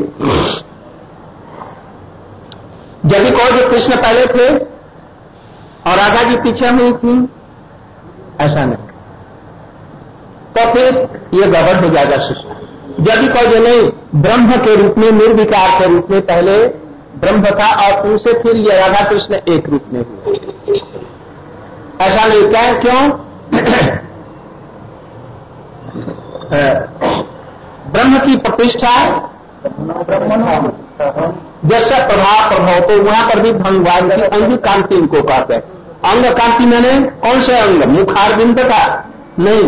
यदि कहो जो कृष्ण पहले थे और राधा जी पीछे हुई थी, ऐसा नहीं, तो फिर ये गड़बड़ हो जाएगा सृष्टि। यदि कहो जो नहीं, ब्रह्म के रूप में, निर्विकार के रूप में पहले ब्रह्म था और उनसे फिर ये राधा कृष्ण एक रूप में हुए, ऐसा नहीं। क्या क्यों? ब्रह्म की प्रतिष्ठा जैसा प्रभाव प्रभाव, तो वहां पर भी भगवान की अंग कांति इनको कहते हैं। अंग कांति मैंने कौन से अंग? मुखारविंद का नहीं,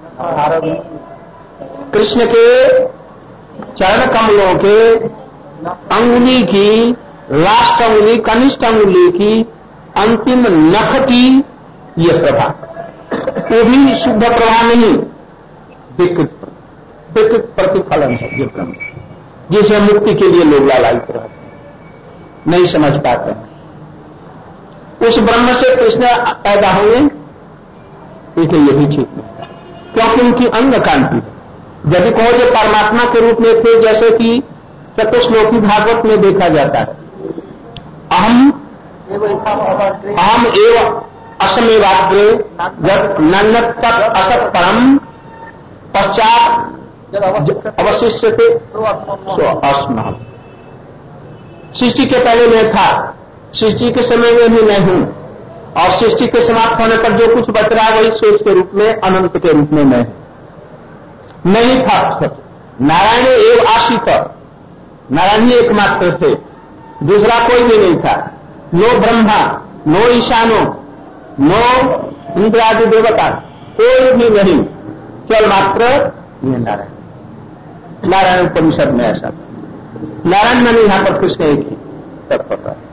कृष्ण के चरण कमलों के अंगुली की, लास्ट अंगुली, कनिष्ठ अंगुली की, अंतिम नख की ये प्रभा, वो भी शुद्ध प्रभा नहीं, विकृत विकृत प्रतिफलन है ये ब्रह्म, जिसे मुक्ति के लिए लोग लालायित रहते हैं, नहीं समझ पाते हैं। उस ब्रह्म से कृष्ण पैदा हुए, देखिए ये भी ठीक नहीं, क्योंकि उनकी अंग कांति है। यदि कहो जो परमात्मा के रूप में थे, जैसे कि चतुश्लोकी भागवत में देखा जाता है, अहम अहम एव असमेवाग्रे जब नन्नत तक असत परम पश्चात अवशिष्ट थे सो अस्म। सृष्टि के पहले मैं था, सृष्टि के समय में भी मैं हूं, और सृष्टि के समाप्त होने पर जो कुछ बच रहा है वही शेष के रूप में, अनंत के रूप में मैं हूं। नहीं था सब, नारायण एव आशित, नारायण ही एकमात्र थे, दूसरा कोई भी नहीं था। नो ब्रह्मा, नो ईशानो, नो इंद्रादि देवता, कोई भी नहीं, केवल मात्र ये नारायण। नारायण उपनिषद में ऐसा था, नारायण मैंने यहां पर कृष्ण एक ही तत्पर है।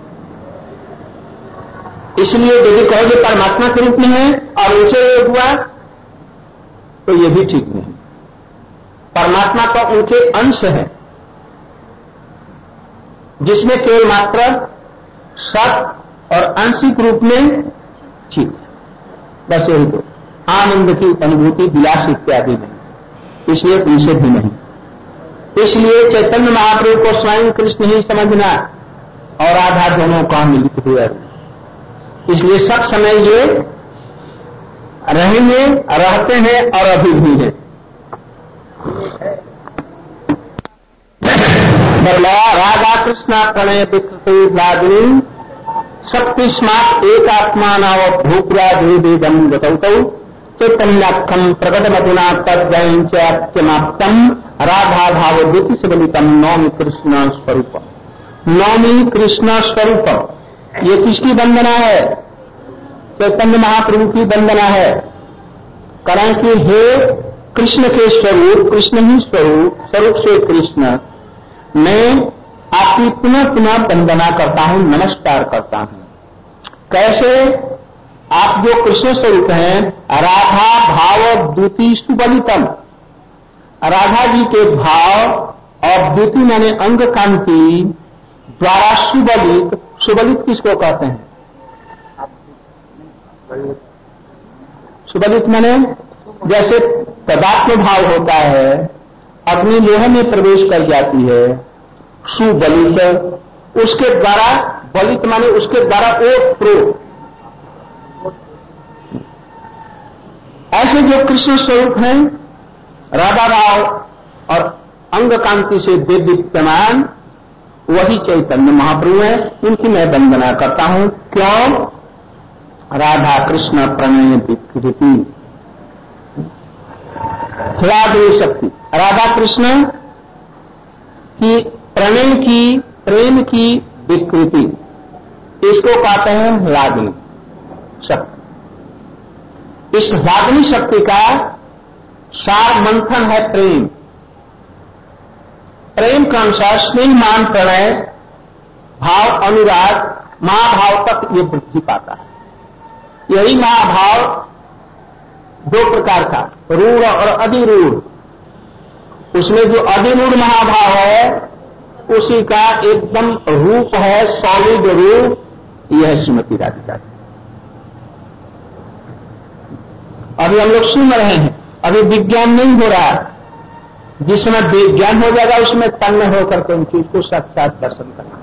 इसलिए यदि कहो जो परमात्मा के रूप में है और उनसे एक हुआ, तो ये भी ठीक नहीं। परमात्मा तो उनके अंश है, जिसमें केवल मात्र सत और आंशिक रूप में ठीक, बस यही तो आनंद की अनुभूति, विलास इत्यादि नहीं, इसलिए उनसे भी नहीं। इसलिए चैतन्य महाप्रभु को स्वयं कृष्ण ही समझना और राधा दोनों का मिलित हुए, इसलिए सब समय ये रहेंगे, रहते हैं और अभी भी हैं। राधा कृष्ण प्रणय विकृति शक्तिस्मात् एकात्मान भूपुराधेदम गतौ चैतन्याख्यम प्रकटमधुना तद्वयंचमाप्तम राधा भाव द्युति सबलितम नौमी कृष्ण स्वरूपम। नौमी कृष्ण स्वरूपम, ये किसकी वंदना है? चैतन्य महाप्रभु की वंदना है। कारण कि हे कृष्ण के स्वरूप, कृष्ण ही स्वरूप, स्वरूप से कृष्ण, मैं आपकी पुनः पुनः वंदना करता हूं, नमस्कार करता हूं। कैसे? आप जो कृष्ण स्वरूप हैं, राधा भाव द्युति सुबलितम, राधा जी के भाव और द्युति माने अंग कांति द्वारा सुबलित। सुबलित किसको कहते हैं? सुबलित माने जैसे तदात्म भाव होता है, अग्नि लोहे में प्रवेश कर जाती है, सुबलित, उसके द्वारा, बलित माने उसके द्वारा ओत प्रोत। ऐसे जो कृष्ण स्वरूप हैं, राधा भाव और अंग कांति से दीप्यमान, वही चैतन्य महाप्रभु है, इनकी मैं वंदना करता हूं। क्यों? राधा कृष्ण प्रणय विकृति, हृदय शक्ति, राधा कृष्ण की प्रणय की, प्रेम की विकृति, इसको कहते हैं लादनी शक्ति। इस रागिनी शक्ति का सार मंथन है प्रेम। प्रेम का अनुसार स्नेह मान प्रणय भाव अनुराग महाभाव तक ये वृद्धि पाता है। यही महाभाव दो प्रकार का, रूढ़ और अधिरूढ़। उसमें जो अधिरूढ़ महाभाव है उसी का एकदम रूप है, सॉलिड रूप, यह है श्रीमती राधिका। अभी हम लोग सुन रहे हैं, अभी विज्ञान नहीं हो रहा। जिस समय विज्ञान हो जाएगा उसमें तन्मय होकर के उन चीज को साक्षात दर्शन करना,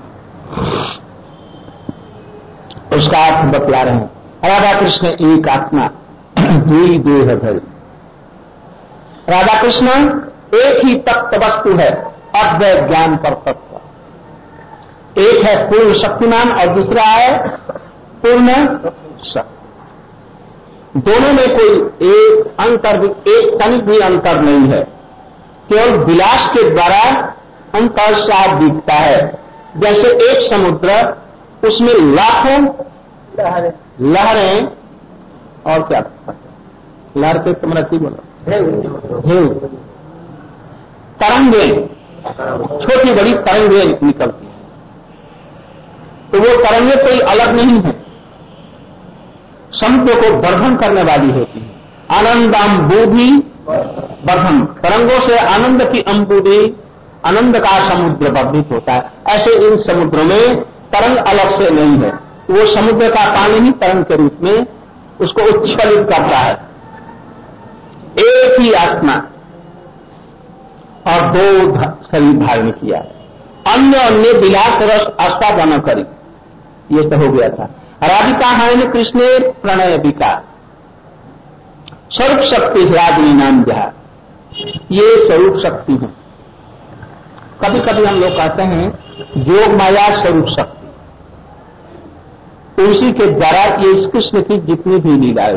उसका अर्थ बतला रहे हैं। राधा कृष्ण एक आत्मा दुई देह धरी। राधा कृष्ण एक ही तत्व वस्तु है, अद्वय ज्ञान पर तत्व। एक है पूर्ण शक्तिमान और दूसरा है पूर्ण शक्ति। दोनों में कोई एक अंतर, एक तनिक भी अंतर नहीं है। केवल विलास के द्वारा अंतर साफ दिखता है। जैसे एक समुद्र, उसमें लाखों लहरें और क्या लहर के तुम्हारा की बोला तरंगे, छोटी बड़ी तरंगे निकलती हैं। तो वो तरंगे कोई अलग नहीं है, समुद्र को वर्धन करने वाली होती है। आनंदाम्बुधि वर्धन, तरंगों से आनंद की अंबुधि, आनंद का समुद्र वर्धित होता है। ऐसे इन समुद्रों में तरंग अलग से नहीं है, वो समुद्र का पानी ही तरंग के रूप में उसको उच्छलित करता है। एक ही आत्मा और दो शरीर धारण किया है, अन्य अन्य विलास रस आस्वादन करी। ये तो हो गया था। राधिका है कृष्ण प्रणय विकार स्वरूप शक्ति रागिनी नाम जहा, ये स्वरूप शक्ति है। कभी कभी हम लोग कहते हैं योग माया स्वरूप शक्ति, उसी के द्वारा ये इस कृष्ण की जितनी भी लीलाएं,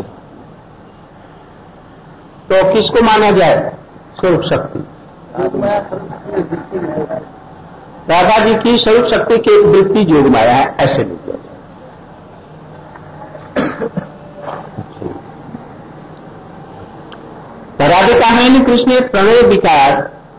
तो किसको माना जाए स्वरूप शक्ति? राधा जी की स्वरूप शक्ति की एक वृत्ति योग माया है, ऐसे लिखा जाए। राधिका है कृष्ण प्रणय विकार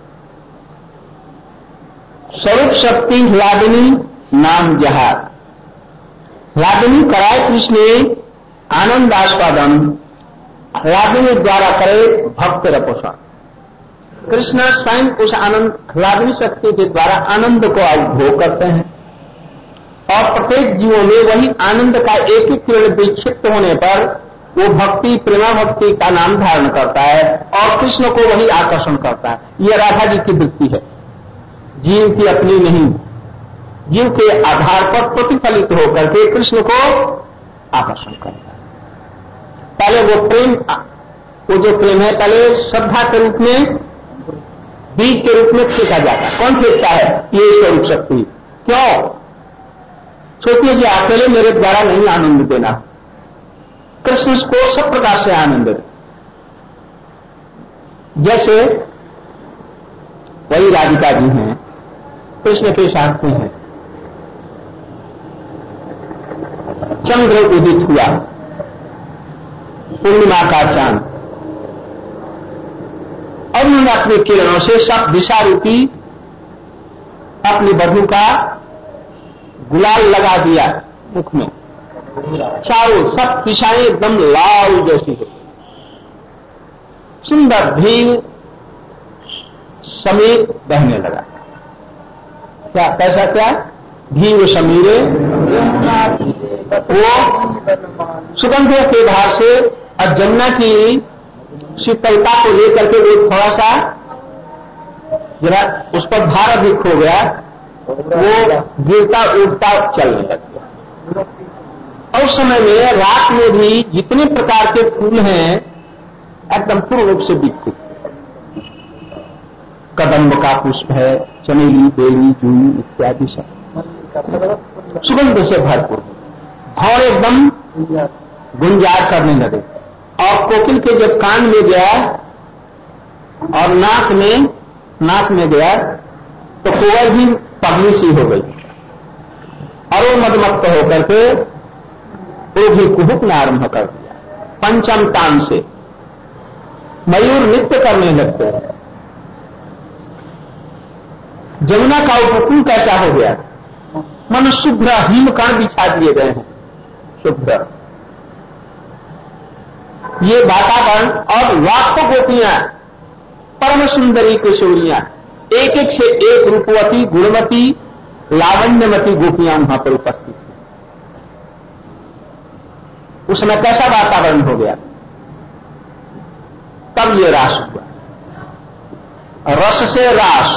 स्वरूप शक्ति ह्लादिनी नाम जहा। ह्लादिनी कराए कृष्ण आनंद आस्वादन, ह्लादिनी द्वारा करे भक्त रपोषण। कृष्ण स्वयं उस आनंद ह्लादिनी शक्ति के द्वारा आनंद को उपभोग करते हैं और प्रत्येक जीवों में वही आनंद का एक एक किरण विक्षिप्त होने पर वो भक्ति प्रेमा भक्ति का नाम धारण करता है और कृष्ण को वही आकर्षण करता है। यह राधा जी की वृत्ति है, जीव की अपनी नहीं। जीव के आधार पर प्रतिफलित होकर के कृष्ण को आकर्षण करता है। पहले वो प्रेम, वो जो प्रेम है पहले श्रद्धा के रूप में, बीज के रूप में फेंका जाता है। कौन फेंकता है? ये स्वरूप शक्ति। क्यों? सोचिए कि अकेले मेरे द्वारा नहीं आनंद देना, कृष्ण को सब प्रकार से आनंद दे। जैसे वही राधिका जी हैं, कृष्ण के साथ में हैं। चंद्र उदित हुआ, पूर्णिमा का चांद, और उन्होंने अपनी किरणों से सब दिशा रूपी अपनी बधू का गुलाल लगा दिया मुख में। चारों सब दिशाएं एकदम लाल जैसी है। सुंदर भील समीर बहने लगा। क्या कैसा? क्या भील समीरे, वो सुगंधों के भार से और जमुना की शीतलता को लेकर के वो थोड़ा सा जरा उस पर भार अधिक हो गया, वो गिरता उठता चलने लग गया। और उस समय में रात में भी जितने प्रकार के फूल हैं एकदम पूर्ण रूप से विकसित। कदम्ब का पुष्प है, चमेली, बेली, जूही इत्यादि सब सुगंध से भरपूर, और एकदम गुंजार करने लगे। और कोकिल के जब कान में गया और नाक में नाक में गया तो कोयल भी पगली सी हो गई और वो मदमस्त होकर के वो भी कुहुकना आरंभ कर दिया। पंचम तान से मयूर नृत्य करने लगते हैं। जमुना का उपकूल कैसा हो गया, मन शुभ्र हिमकण बिछा दिए गए हैं, शुभ्र ये वातावरण। और लाखों गोपियां परम सुंदरी किशोरियां, एक एक से एक रूपवती गुणवती लावण्यमती गोपियां वहां पर उपस्थित हैं। उसमें कैसा वातावरण हो गया, तब ये रास हुआ। रस से रास,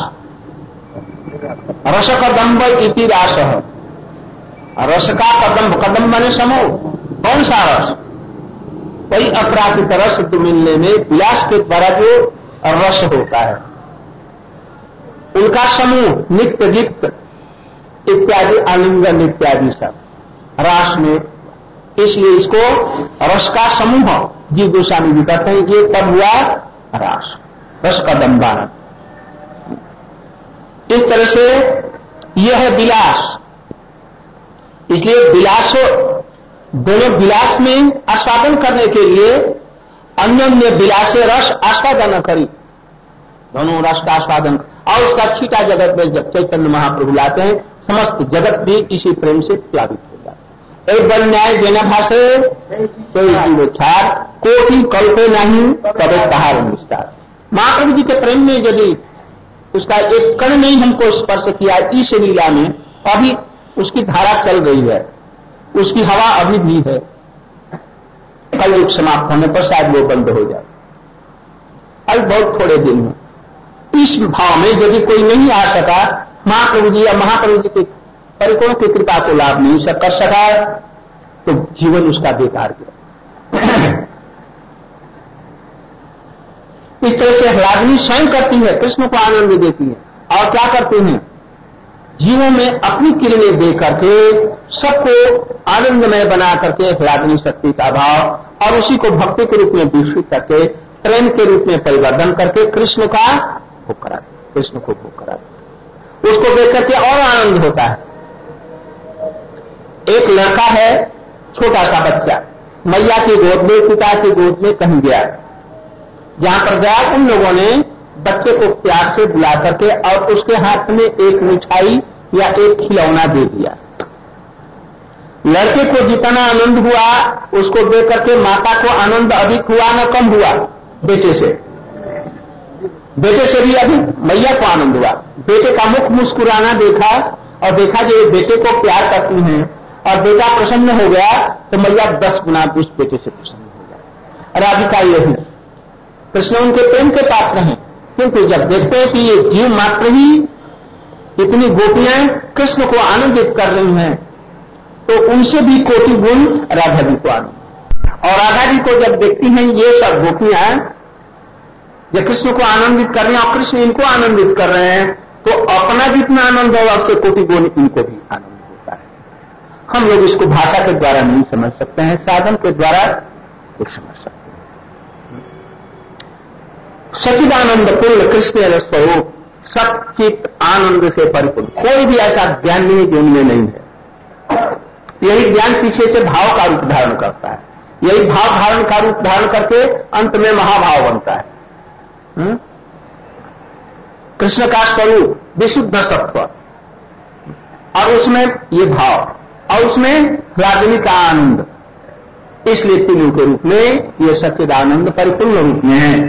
रस कदम्ब इति रास, रस का कदम्ब, कदम्ब माने समूह, कौन सा रस, वही अपराकृत रस मिलने में विलास के द्वारा जो रस होता है, उनका समूह, नित्य गीत इत्यादि, आलिंगन इत्यादि सब रास में। इसलिए इसको रस का समूह जी गोस्वामी जी कहते हैं, ये तब हुआ रास, रस कदम्बा। इस तरह से यह है विलास। इसलिए विलास, दोनों विलास में आस्वादन करने के लिए अन्योन्य विलासे रस आस्वादन करी, दोनों रस का आस्वादन। और उसका छीटा जगत में जब चैतन्य महाप्रभु लाते हैं, समस्त जगत भी इसी प्रेम से प्लावित हो जाता है। एक बल न्याय देना भाषे छार, कोटि कल्पे नहीं तबे कहार विस्तार। महाप्रभु जी के प्रेम में यदि उसका एक कण नहीं हमको स्पर्श किया इस लीला में, अभी उसकी धारा चल रही है, उसकी हवा अभी भी है, कल युग समाप्त होने पर शायद वो बंद हो जाए, अभी बहुत थोड़े दिन में। इस भाव में यदि कोई नहीं आ सका, महाप्रभु जी या महाप्रभु जी के परिकोण की कृपा को लाभ नहीं कर सका, तो जीवन उसका बेकार गया। इस तरह से ह्लादनी स्वयं करती है, कृष्ण को आनंद देती है। और क्या करते हैं, जीवों में अपनी किरणें दे करके सबको आनंदमय बना करके ह्लादनी शक्ति का भाव, और उसी को भक्ति के रूप में विकसित करके प्रेम के रूप में परिवर्तन करके कृष्ण का भोग कराते, कृष्ण को भोग कराते। उसको देख करके और आनंद होता है। एक लड़का है, छोटा सा बच्चा, मैया की गोद में, पिता की गोद में कहीं गया, जहां पर गया उन लोगों ने बच्चे को प्यार से बुला करके और उसके हाथ में एक मिठाई या एक खिलौना दे दिया। लड़के को जितना आनंद हुआ उसको देख करके माता को आनंद अधिक हुआ न कम हुआ, बेटे से बेटे से भी अधिक मैया को आनंद हुआ। बेटे का मुख मुस्कुराना देखा और देखा जो बेटे को प्यार करती हैं और बेटा प्रसन्न हो गया, तो मैया दस गुना उस बेटे से प्रसन्न हो गया। राधिका यही, कृष्ण उनके प्रेम के पात्र हैं, किंतु जब देखते हैं कि ये जीव मात्र ही इतनी गोपियां कृष्ण को आनंदित कर रही हैं, तो उनसे भी कोटि गुण राधा जी को आनंद। और राधा जी को जब देखती हैं ये सब गोपियां जब कृष्ण को आनंदित कर रहे हैं और कृष्ण इनको आनंदित कर रहे हैं, तो अपना जितना आनंद होगा उससे कोटि गुण इनको भी आनंद होता है। हम लोग इसको भाषा के द्वारा नहीं समझ सकते हैं, साधन के द्वारा कुछ समझ सकते हैं। सच्चिदानंद पूर्ण कृष्ण स्वरूप, सच्चित आनंद से परिपूर्ण, कोई भी ऐसा ज्ञान नहीं जो उनमें नहीं है। यही ज्ञान पीछे से भाव का रूप धारण करता है, यही भाव धारण का रूप धारण करके अंत में महाभाव बनता है। हुँ? कृष्ण का स्वरूप विशुद्ध सत्व, और उसमें ये भाव, और उसमें ह्लादनी का आनंद, इसलिए तीनों के रूप में ये सच्चिदानंद परिपूर्ण रूप में है।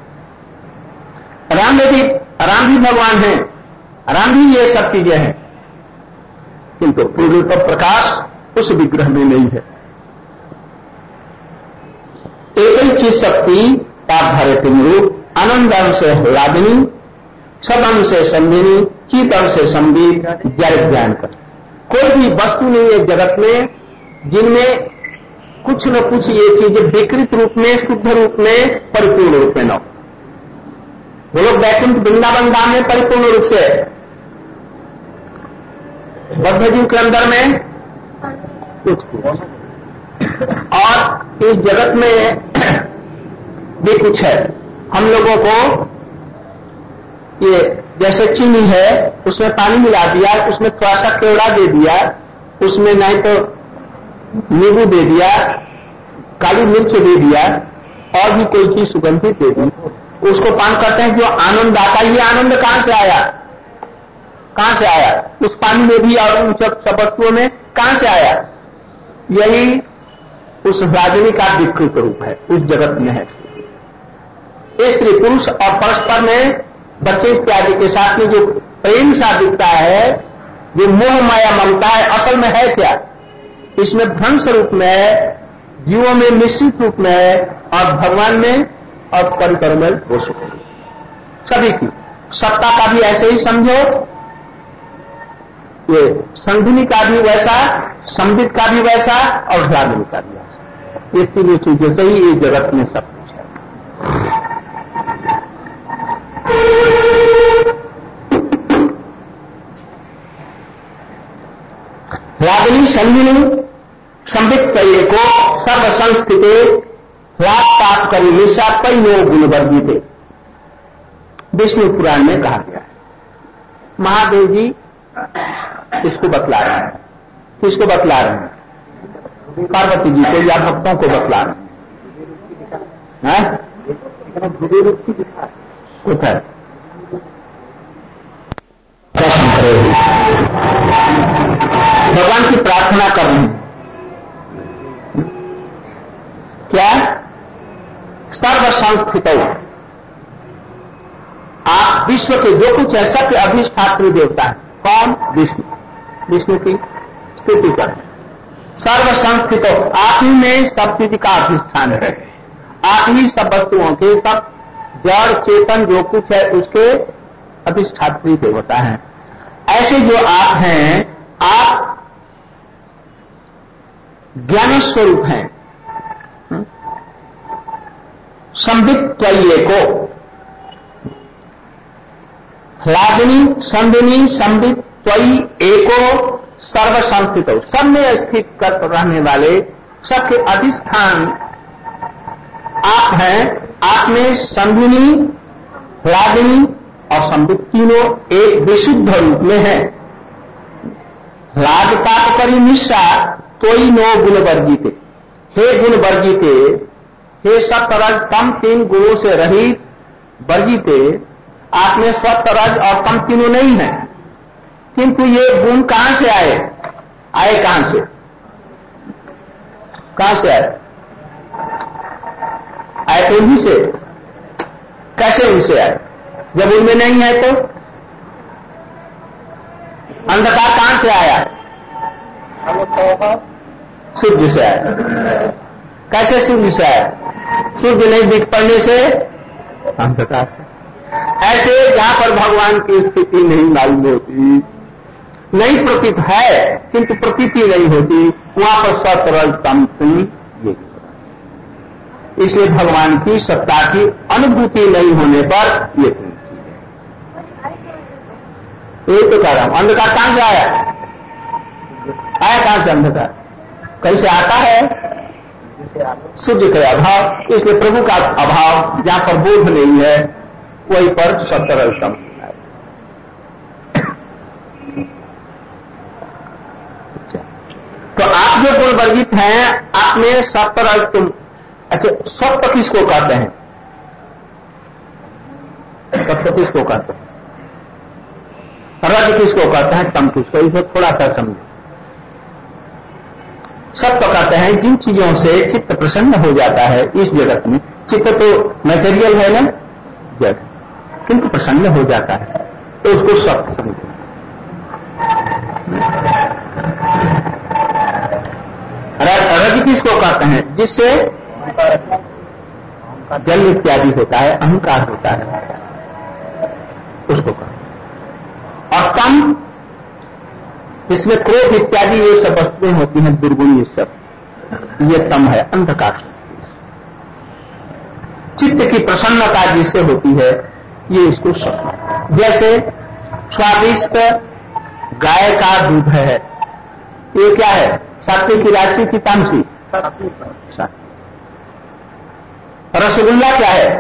राम भी राम भी भगवान हैं, राम भी ये सब चीजें हैं, किंतु पूर्ण प्रकाश उस विग्रह में नहीं है। एक ही चीज शक्ति ताप धरे तीन रूप, आनंद अंश से ह्लादनी, सब अंश से संदिनी, चित अंश से संदीप, जड़ ज्ञान कर। कोई भी वस्तु नहीं है जगत में जिनमें कुछ न कुछ ये चीजें विकृत रूप में, शुद्ध रूप में, परिपूर्ण रूप में न हो। वो लोग वैकुंठ वृंदावन धाम में परिपूर्ण रूप से, बद्ध जीव के अंदर में कुछ कुछ, और इस जगत में भी कुछ है। हम लोगों को ये जैसे चीनी है, उसमें पानी मिला दिया, उसमें थोड़ा सा केवड़ा दे दिया, उसमें नहीं तो नींबू दे दिया, काली मिर्च दे दिया और भी कोई चीज सुगंधित दे दी, उसको पान करते हैं, जो आनंद आता है, ये आनंद कहां से आया, कहां से आया, उस पानी में भी और उन सब सब वस्तुओं में कहां से आया, यही उस रागिनी का विकृत रूप है, उस जगत में है। स्त्री पुरुष और परस्पर में बच्चे इत्यादि के साथ में जो प्रेम सा दिखता है, जो मोह माया ममता है, असल में है क्या, इसमें भ्रंश रूप में है, जीवों में मिश्रित रूप में है, और भगवान में और परिकर में हो सके सभी की सत्ता का भी ऐसे ही समझो, ये संधिनी का भी वैसा, संबित का भी वैसा और रागिनी का भी वैसा, ये तीनों चीजें से ही ये जगत में सब कुछ है। रागिनी संगिनी संबित करिए को सर्व संस्कृते लाभ पाप करी निशा कई नो गुण वर्गीते, विष्णु पुराण में कहा गया है। महादेव जी इसको बतला रहे हैं, किसको बतला रहे हैं, पार्वती जी को या भक्तों को बतला रहे हैं, कुछ है प्रश्न करेगी, भगवान की प्रार्थना कर रहे हैं, क्या सर्व संस्थित, आप विश्व के जो कुछ है सबके अधिष्ठात्री देवता है, कौन, विष्णु, विष्णु की स्तुति कर, सर्व संस्थित, आप ही में सब चीज का अधिष्ठान है, आप ही सब वस्तुओं के, सब जड़ चेतन जो कुछ है उसके अधिष्ठात्री देवता है। ऐसे जो आप हैं, आप ज्ञान स्वरूप हैं, संबित त्वय्ये को, ह्लादिनी संदिनी संबित त्वयि एको सर्व संस्थित, सब में स्थित कर रहने वाले, सबके अधिष्ठान आप हैं, आप में संदिनी ह्लादिनी और संबित तीनों एक विशुद्ध रूप में है। ह्लाद पाप करी मिश्रा त्वयि नो गुण वर्जिते, हे गुण वर्जिते, हे सप्तरज तम तीन गुणों से रहित वर्जिते, आप में सप्तरज और तम तीनों नहीं है, किंतु ये गुण कहां से आए, आए कहां से, कहां से आए, आए तो उन्हीं से, कैसे उनसे आए, जब उनमें नहीं है तो अंधकार कहां से आया, सूर्य से आया, कैसे सूर्य से आया, सूर्य नहीं दिख पड़ने से अंधकार, ऐसे जहां पर भगवान की स्थिति नहीं मालूम होती, नहीं प्रतीत है किंतु प्रतीति नहीं होती, वहां पर सतरज तम तुम ये, इसलिए भगवान की सत्ता की अनुभूति नहीं होने पर ये तीन चीजें, ये तो कह रहा हूं। अंधकार कहां से आया, आया कहां से अंधकार, कैसे आता है, सूर्य का अभाव, इसलिए प्रभु का अभाव, जहां पर बोध नहीं है वहीं पर सतरजतम। तो आप जो गुण वर्जित हैं, आप में सतरजतम, अच्छा सत्य किसको कहते हैं, सत्य किसको कहते हैं, रज किसको कहते हैं, तम किसको, इसे थोड़ा सा समझो। सत्य कहते हैं जिन चीजों से चित्त प्रसन्न हो जाता है इस जगत में, चित्त तो मैटेरियल है ना जड़, किंतु प्रसन्न हो जाता है तो उसको सत्य समझो। रज किसको कहते हैं, जिससे जल इत्यादि होता है, अहंकार होता है, उसको कहते हैं। और तम, इसमें क्रोध इत्यादि ये सब वस्तुएं होती हैं दुर्गुण, ये सब, ये तम है, अंधकार। चित्त की प्रसन्नता जिससे होती है ये इसको सत्य। जैसे स्वादिष्ट गाय का दूध है, ये क्या है, सात्विक की राशि की तामसी, रसगुल्ला क्या है,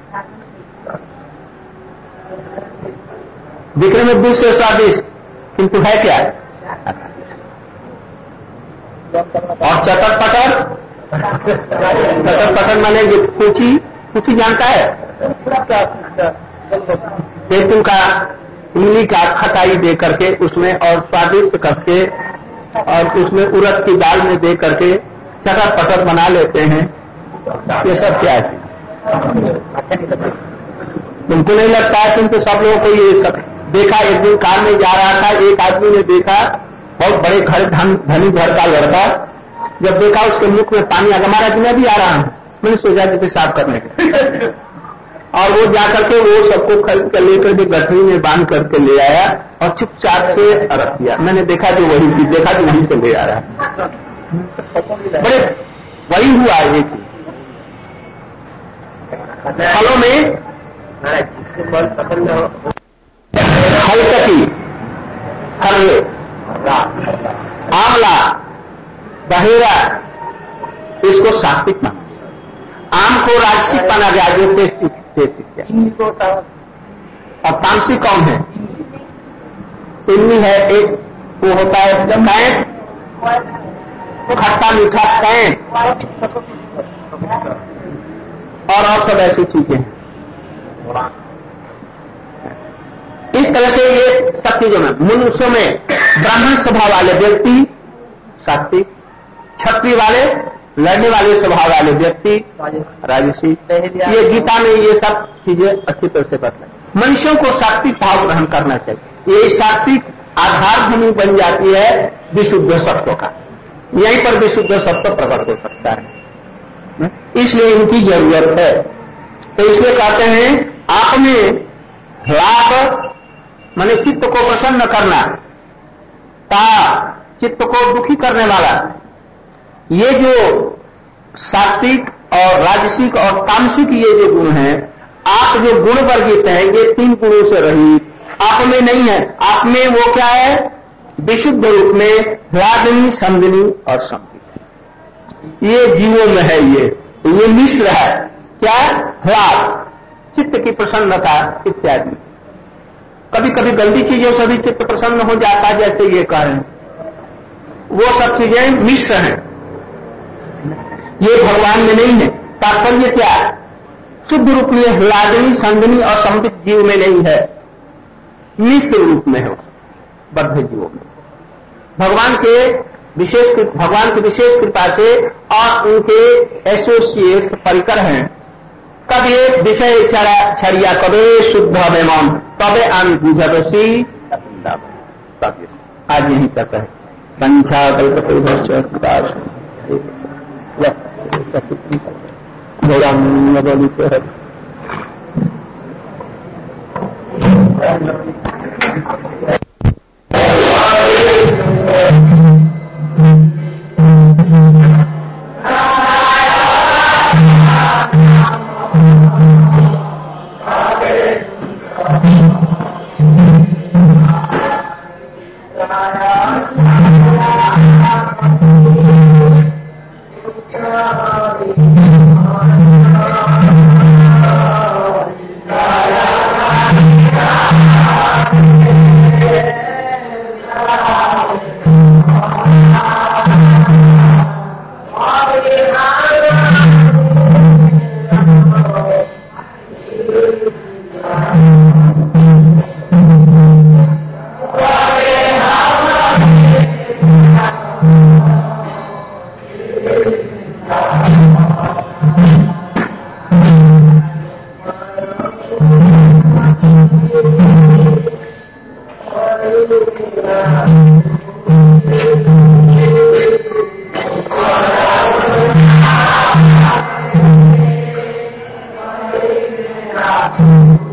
दिखने में दूध से स्वादिष्ट किंतु है क्या, और चटर पटर कटर पटर माने ये पूछी पूछी जानता है, तेतुल का इमली का खटाई दे करके उसमें और स्वादिष्ट करके और उसमें उड़द की दाल में दे करके चटर पटर बना लेते हैं। ये सब क्या है? तुमको नहीं लगता है? तुम तो सब लोगों को ये सब देखा। एक दिन कार में जा रहा था, एक आदमी ने देखा, बहुत बड़े घर धन धनी घर का लड़का, जब देखा उसके मुख में पानी आ गया, महाराज मैं भी आ रहा हूं, मैंने सोचा कि पेशाब करने के और वो जाकर के वो सबको खरीद कर लेकर के गठरी में बांध करके ले आया और चुपचाप से रख दिया। मैंने देखा जो वही थी, देखा कि वहीं से ले आ रहा है। बड़े वही हुआ एक फलों में हलकती, हरे, आंवला, बहेरा, इसको सात्विक माना। आम को राजसिक माना गया, जो टेस्टी टेस्टी क्या। और तामसिक कौन है? इमली है, एक वो होता है कैंट, खट्टा मीठा कैंट, और और सब ऐसी चीजें हैं। इस तरह से ये सब चीजों में मनुष्यों में ब्राह्मण स्वभाव वाले व्यक्ति सात्विक, क्षत्रिय वाले लड़ने वाले स्वभाव वाले व्यक्ति राजसी। ये गीता में ये सब चीजें अच्छी तरह से बतलाई। मनुष्यों को सात्विक भाव ग्रहण करना चाहिए। ये सात्विक आधार भूमि बन जाती है विशुद्ध सत्व का। यहीं पर विशुद्ध सत्व प्रकट हो सकता है, इसलिए इनकी जरूरत है। तो इसलिए कहते हैं आप में लाभ माने चित्त को प्रसन्न करना, ता चित्त को दुखी करने वाला, ये जो सात्विक और राजसिक और तामसिक ये जो गुण हैं, आप जो गुण वर्गित हैं ये तीन गुणों से रहित आप में नहीं है। आप में वो क्या है? विशुद्ध रूप में ह्लादिनी, संदिनी और संपित, ये जीवों में है। ये ये मिश्र है। क्या? ह्लाद, चित्त की प्रसन्नता इत्यादि। कभी कभी गंदी चीजों से भी चित्त प्रसन्न हो जाता है, जैसे ये कारण, वो सब चीजें मिश्र हैं, ये भगवान में नहीं है। तात्पर्य क्या? शुद्ध रूप में ह्लादिनी, संदिनी और संपित जीव में नहीं है, मिश्र रूप में है बद्ध जीवों में। भगवान के विशेष भगवान की विशेष कृपा से और उनके एसोसिएट्स परिकर हैं। कब ये विषय छड़िया कबे शुद्ध बेमान तबे आम बुझी। आज यही तक है। संख्या Thank you.